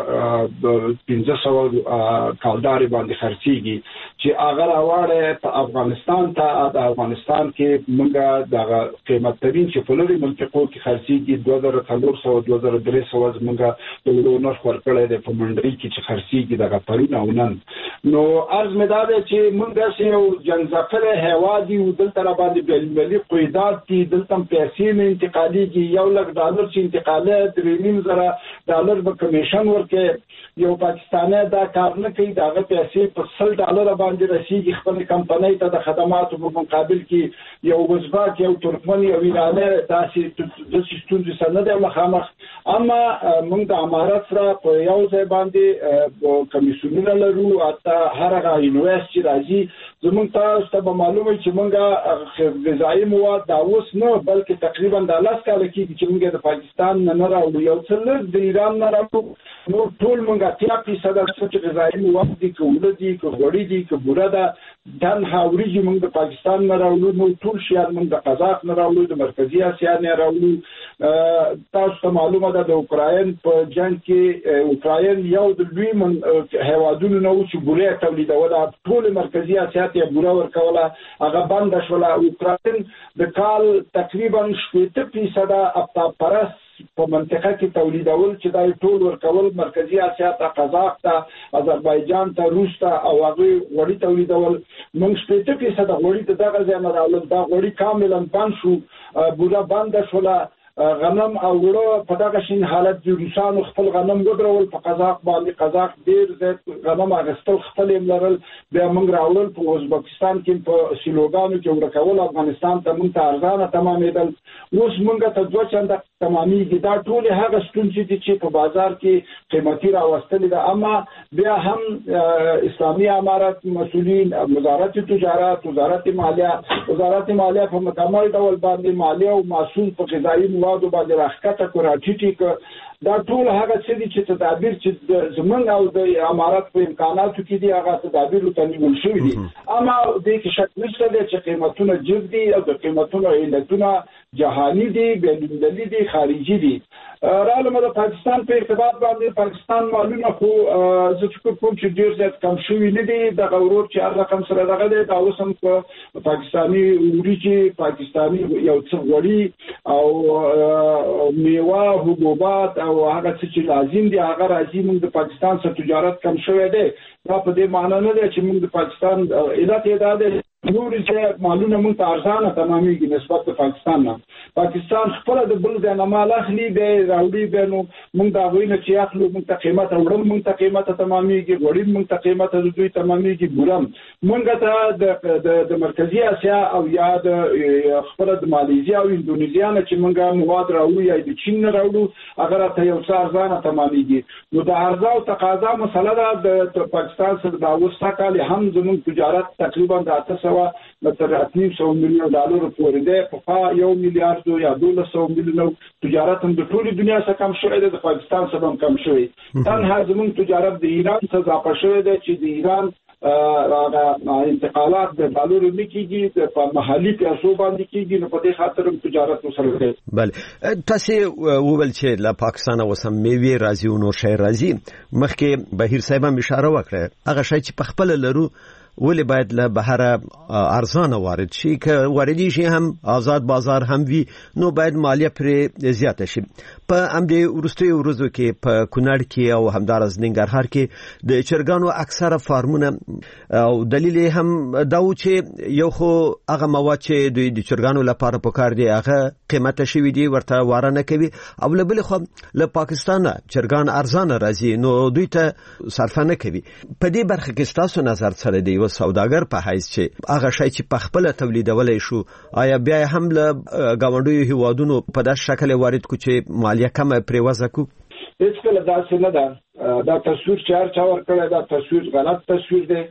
Speaker 3: زره پنځه سوه کالدارې باندې خرڅېږي چې هغه راوړی په افغانستان ته. د افغانستان کې موږ دغه قیمت ترین چې په لرې منطقو کې خرڅېږي دوه زره څلور سوه دوه زره درې سوه زموږ د وړو نرخ ورکړی دی په منډۍ کې چې خرڅېږي دغه پرون او نن. نو عرض مې دا دی چې موږ داسې یو جنګ هیواد یو، دلته را باندې بین‌المللي قیودات دي، دلته پیسې نه انتقالېږي. یو لک ډالر چې انتقالي درې نیم زره ډالر به کمیشن ورکړي. یو پاکستانی دا کار نه کوي، د هغه پیسې په سل ډالره باندې رسېږي خپلې کمپنۍ ته د خدماتو په مقابل کې. یو ازبک، یو ترکمن، یو ایرانی داسې داسې ستونزې سره نه دی مخامخ. اما موږ د امارت سره په یو ځای باندې کمیسیونونه لرو، حتی هر هغه یونیورسټ چې راځي زموږ تاسو ته به معلومه چې موږ غذایي مواد دا اوس نه بلکې تقریبا د لس کاله کېږي چې موږ د پاکستان نه نه راوړو، یو څه لږ د ایران نه راوړو. نور ټول موږ اتیا فیصده چې غذایي مواد دي، که اوړه دي، که غوړي دي، که بوره ده، تنها وریجې موږ د پاکستان نه راوړو. نو ټول شیان موږ د قزاق نه راوړو، د مرکزي اسیا نه راوړو. تاسو ته معلومه ده د اوکراین په جنګ کې اوکراین یو د لوی هیوادونو نه و چې بوره تولیدوله، ټول مرکزي اسیا ته بوره ورکوله، هغه بنده شوله. اوکراین د کال تقریبا شپېته فیصده آفتاب پرست په منطقه کې تولیدول چې دا ټول ورکول مرکزي اسیا ته، قزاق ته، آذربایجان ته، روس ته، او هغه غوړي تولیدول. موږ شپېته فیصده غوړي د دغه ځای نه راوړل، دا غوړي کاملا بند شو، بوره بنده شوله. غنم او وړه په دغه شین حالت کې روسانو خپل غنم ودرول په قزاق باندې. قزاق ډېر زیات غنم اخیستل، خپل یې لرل، بیا موږ راوړل په ازبکستان کې په سیلوګانو کې ورکول، افغانستان ته موږ ته ارزانه تمامېدل. اوس موږ ته دوه چنده تمامېږي. دا ټولې هغه ستونزې دي چې په بازار کې قیمتي راوستلې ده. اما بیا هم اسلامي امارت مسؤلین، وزارت تجارت، وزارت مالیه وزارت مالیه په مکمل ډول باندې مالیه او محصول په غذایي موادو باندې راښکته کړه، راټیټې کړه. دا ټول هغه څه دي چې تدابیر چې زمونږ او د امارات په امکاناتو کې دي هغه تدابیر ته نیول شوي دي. اما دې کې شک نشته دی چې قیمتونه جز دي او د قیمتونو علتونه جهاني دي، بین‌المللي دي، خارجي دي. رالم د پاکستان په ارتباط باندې پاکستان مالونه خو زه فکر کوم چې ډیر زیات کم شوي نه دي. دغه ورور چې هر رقم سره دغه دی دا اوس هم په پاکستاني وریجې، پاکستاني یو څه غوړي او میوه، حبوبات او هغه څه چې لازم دي هغه راځي. موږ د پاکستان سره تجارت کم شوی دی. دا په دې معنی نه دی چې موږ د پاکستان علت یې دا دی نورې چې مالونه موږ ته ارزانه تمامېږي نسبت د پاکستان نه. پاکستان خپله د بل ځای نه مال اخلي، بیا یې راوړي، بیا نو موږ د هغوی نه چې اخلو موږ ته قیمت وړم موږ ته قیمت تمامېږي، غوړي موږ ته قیمت د دوی تمامېږي، بورم موږ ته د مرکزي اسیا او یا د خپله د مالیزیا او اندونیزیا نه چې موږ مواد راوړو یا د چین نه راوړو هغه راته یو څه ارزانه تمامېږي. نو د عرضه او تقاضا مسله ده. د پاکستان سره دا اوس کال هم زموږ تجارت تقریبا د اته سوه تر اتنیم سوه میلیون ډالرو پورې دی. پخوا یو میلیارډ یا دولس سوه میلیونو تجارت هم د ټولې دنیا څخه کم شوی دی، د پاکستان څخه هم کم شوی. تنها زموږ تجارت د ایران څخه اضافه شوی دی چې د ایران انتقالات د ډالرو نه کیږي، په محلي پیسو باندې کیږي. نو په دې خاطر هم تجارت وسره دی.
Speaker 5: بله تاسو وویل چې له پاکستان اوسم میوې راځي او نور شی راځي. مخکې بهیر صاحب هم اشاره وکړه هغه شی چې په خپل لرو ولی باید له بهره ارزانه وارد شي، که واردی شي هم آزاد بازار هم وي نو باید مالیه پرې زیاته شي. په همدې وروستیو ورځو کې په کونړ کې او همداراز ننګرهار کې د چرګانو اکثره فارمونه او دلیل هم دا و چې یو خو هغه مواد چې دوی د چرګانو لپاره پکار دي هغه قیمته شوي دي ورته واره نه کوي، او له بلې خوا له پاکستان چرګان ارزانه راځي نو دوی ته صرفه نه کوي. په دې برخه کې ستاسو نظر څه دی؟ سوداګر په حیث چې هغه شی چې په خپل تولیدولای شو آیا بیا هم له گاونډیو هیوادونو په داسې شکل وارد کو چې مالیه کمه پرې وضع کو؟
Speaker 3: هیڅ کله داسې نه ده. دا تصویر چې هر چا ورکړی دا تصویر غلط تصویر دی.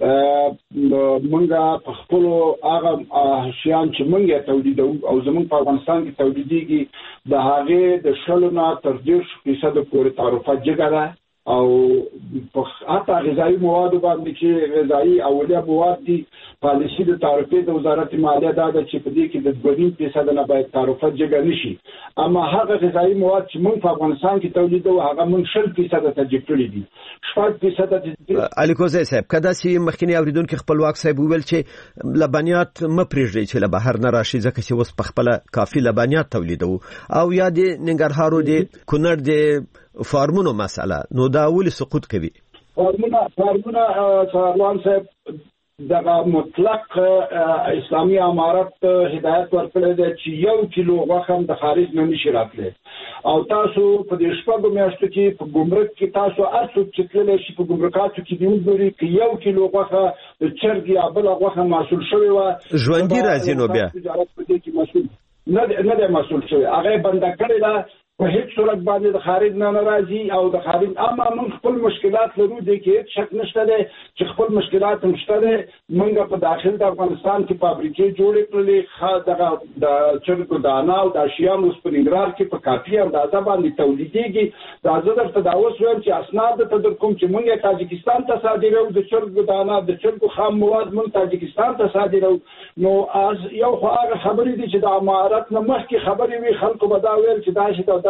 Speaker 3: مونږ په خپل هغه شیان چې مونږ تولیدو او زمونږ په افغانستان کې تولیدېږي د هغې د شلو نه تر دېرش فیصده پورې تعرفه جګه ده. او په حتی غذایی مواد باندې چې غذایی اولیه مواد دي پالیسي د تعرفې د وزارت مالیه دا ده چې په دې کې د دوه نیم فیصده نه باید تعرفه جګه نشي. اما هغه غذایی مواد چې موږ په افغانستان کې تولیدوو هغه موږ شل فیصده ته جګ کړي دي. شپږ فیصده
Speaker 5: علي کوزی صاحب که داسې مخکینی اوریدونکي خپلواک صاحب وویل چې لبنیات مه پرېږدئ چې له بهر نه راشي ځکه چې اوس په خپله کافي لبنیات تولیدوو، او یا د ننګرهار د کونړ د فارمونو مسئله نو دا ولې سقوط کوي؟
Speaker 3: فارمونه فارمونه سروان صاحب دغه مطلق اسلامي امارت هدایت ورکړی دی چې یو کیلو غوښه هم د خارج نه نشي راتلی، او تاسو په دې شپږو میاشتو کې په ګمرک کې تاسو هر څوک چې تللی شي په ګمرکاتو کې دې وګوري که یو کیلو غوښه د چرګ یا بله غوښه محصول شوې وه
Speaker 5: ژوندي راځي نو بیا
Speaker 3: تجارت په دې کې محصول نه دی محصول شوی، هغه یې بنده کړې ده. په هیڅ صورت باندې د خارج نه نه راځي او د خارج اما موږ خپل مشکلات لرو دي کې هیڅ شک نشته دی چې خپل مشکلات هم شته دی. موږ په داخل د افغانستان کې فابریکې جوړې کړلې، دغه د چرګو دانه او د اشیاء اوس په ننګرهار کې په کافي اندازه باندې تولیدېږي. دا زه درته دا اوس وایم چې اسناد درته در کوم چې موږ یې تاجکستان ته صادروو، د چرګو دانه د چرګو خام مواد موږ تاجکستان ته صادروو. نو از یو خو هغه خبرې دي چې د امارت نه مخکې خبرې وي خلکو به دا ویل چې دا شي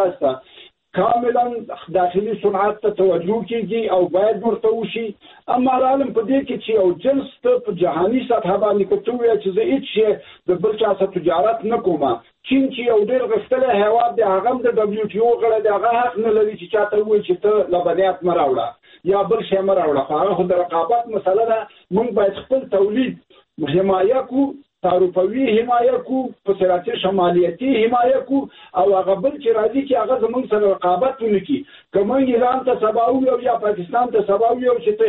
Speaker 3: کاملا داخلي صنعت ته توجه کیږي او باید ورته وشي. اما عالم په دې کې چې یو جنس ته په جهاني سطح باندې کوي چې زه هیڅ شی د بل چا سره تجارت نه کوم. چین چې یو ډېر غښتلی هیواد دی هغه هم د دبلیو ټي او غړی دی، هغه حق نه لري چې چاته ووایي چې ته لبنیات مه راوړه یا بل شی مه راوړه، خو هغه خو د رقابت مسله ده. موږ باید خپل تولید حمایه کو، تعرفوي حمایه کو، په صراطي شمالیتي حمایه کو، او هغه بل چې راځي چې هغه زموږ سره رقابت ونه کړي. که موږ ایران ته سبا وویو یا پاکستان ته سبا وویو چې ته هیڅ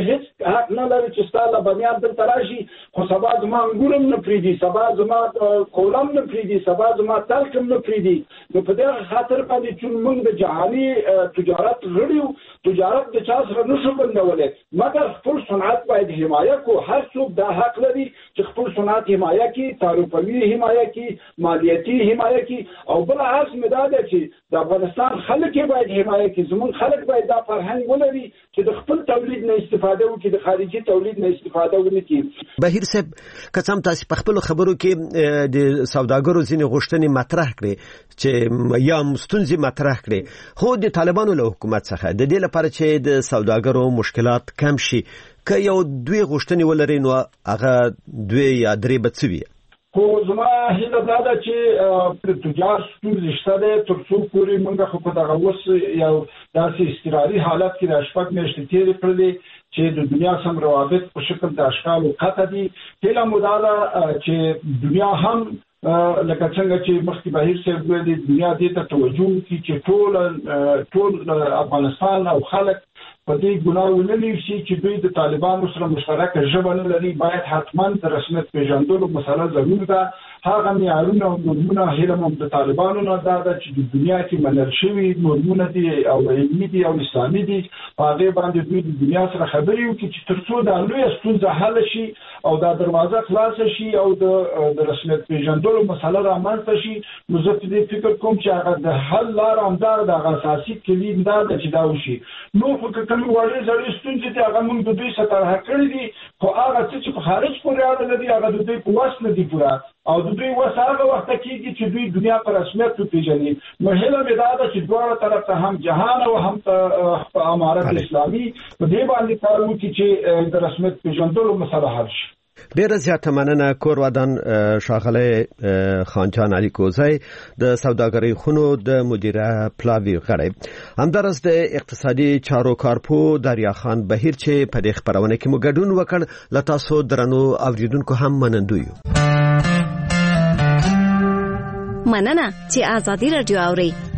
Speaker 13: حق نه لري چې ستاسو بنیاد دلته راشي خو سبا زما انګورم نه پریدي سبا زما کولم نه پریدي سبا زما تلکم نه پریدي نو په دې خاطر باندې چې موږ د جهاني تجارت لريو تجارت د چا سره نشو بندولې مګر خپل صنعت باید حمایه کو هر څوک دا حق لري چې خپل صنعت حمایه کی تعرفوي حمایه کی مالیاتي حمایه کی او بل هڅه مدا ده چې د افغانستان خلک باید حمایه کی زمون خلک باید دا فرهنګ ولري چې د خپل تولید نه استفاده وکړي د خارجي تولید نه استفاده ونه کړي.
Speaker 5: بهیر صاحب کڅم تاسو په خپل خبرو کې د سوداګرو ځینې غوښتنې مطرح کړې چې یا مستونزې مطرح کړې خو د طالبانو له حکومت څخه د دې لپاره چې د سوداګرو مشکلات کم شي که یو دوی غوښتنې ولري نو هغه دوی یا درې بڅوي
Speaker 13: خو زما هیله دا ده چې د تجار ستونزې شته ده تر څو پورې موږ خو په دغه اوس یو داسې اضطراري حالت کې د شپږ میاشتې تېرې کړلې چې د دنیا سم روابط په شکل د اشکالو قطع دي هیله مو دا ده چې دنیا هم لکه څنګه چې مخکې بهیر صاحب ویلي دنیا دې ته توجه وکړي چې ټول ټول افغانستان او خلک په دې ګناه ونه نیسي چې دوی د طالبانو سره مشترکه ژبه نه لري باید حتما د رسمیت پیژندلو مسله ضرور ده هغه معیارونه او نورمونه هیله هم د طالبانو نه دا ده چې د دنیا کې منل شوي نورمونه دي او علمي دي او اسلامي دي په هغې باندې دوی د دنیا سره خبرې وکړي چې تر څو دا لویه ستونزه حل شي او دا دروازه خلاصه شي او د رسمیت پیژندلو مسله رامنځته شي نو زه په دې فکر کوم چې هغه د حل لاره همدغه د هغه اساسي کلید دا ده چې دا وشي نو خو که کومې وړې زړې ستونزې دي هغه موږ د دوی سره طرحه کړي دي خو هغه څه چې په خارج پورې اړه لري هغه د دوی په وس نه دي پوره او د دوی وس هغه وخت کېږي چې دوی دنیا په رسمیت وپېژني نو هیله مې دا ده چې دواړه طرف ته هم جهان او هم په امارت اسلامي په دې باندې کار وکړي چې د رسمیت پېژندلو مسله حل شي.
Speaker 5: ډیره زیاته مننه کور ودان ښاغلی خانجان علي کوزی د سوداګرۍ خونو د مدیره پلاوی غړی همدارس د اقتصادي چارو کارپو دریا خان بهیر چې په دې خبرونه کې مو ګډون وکړ له تاسو درنو اوریدونکو هم منندوی
Speaker 14: مننه چې آزادي رادیو اوري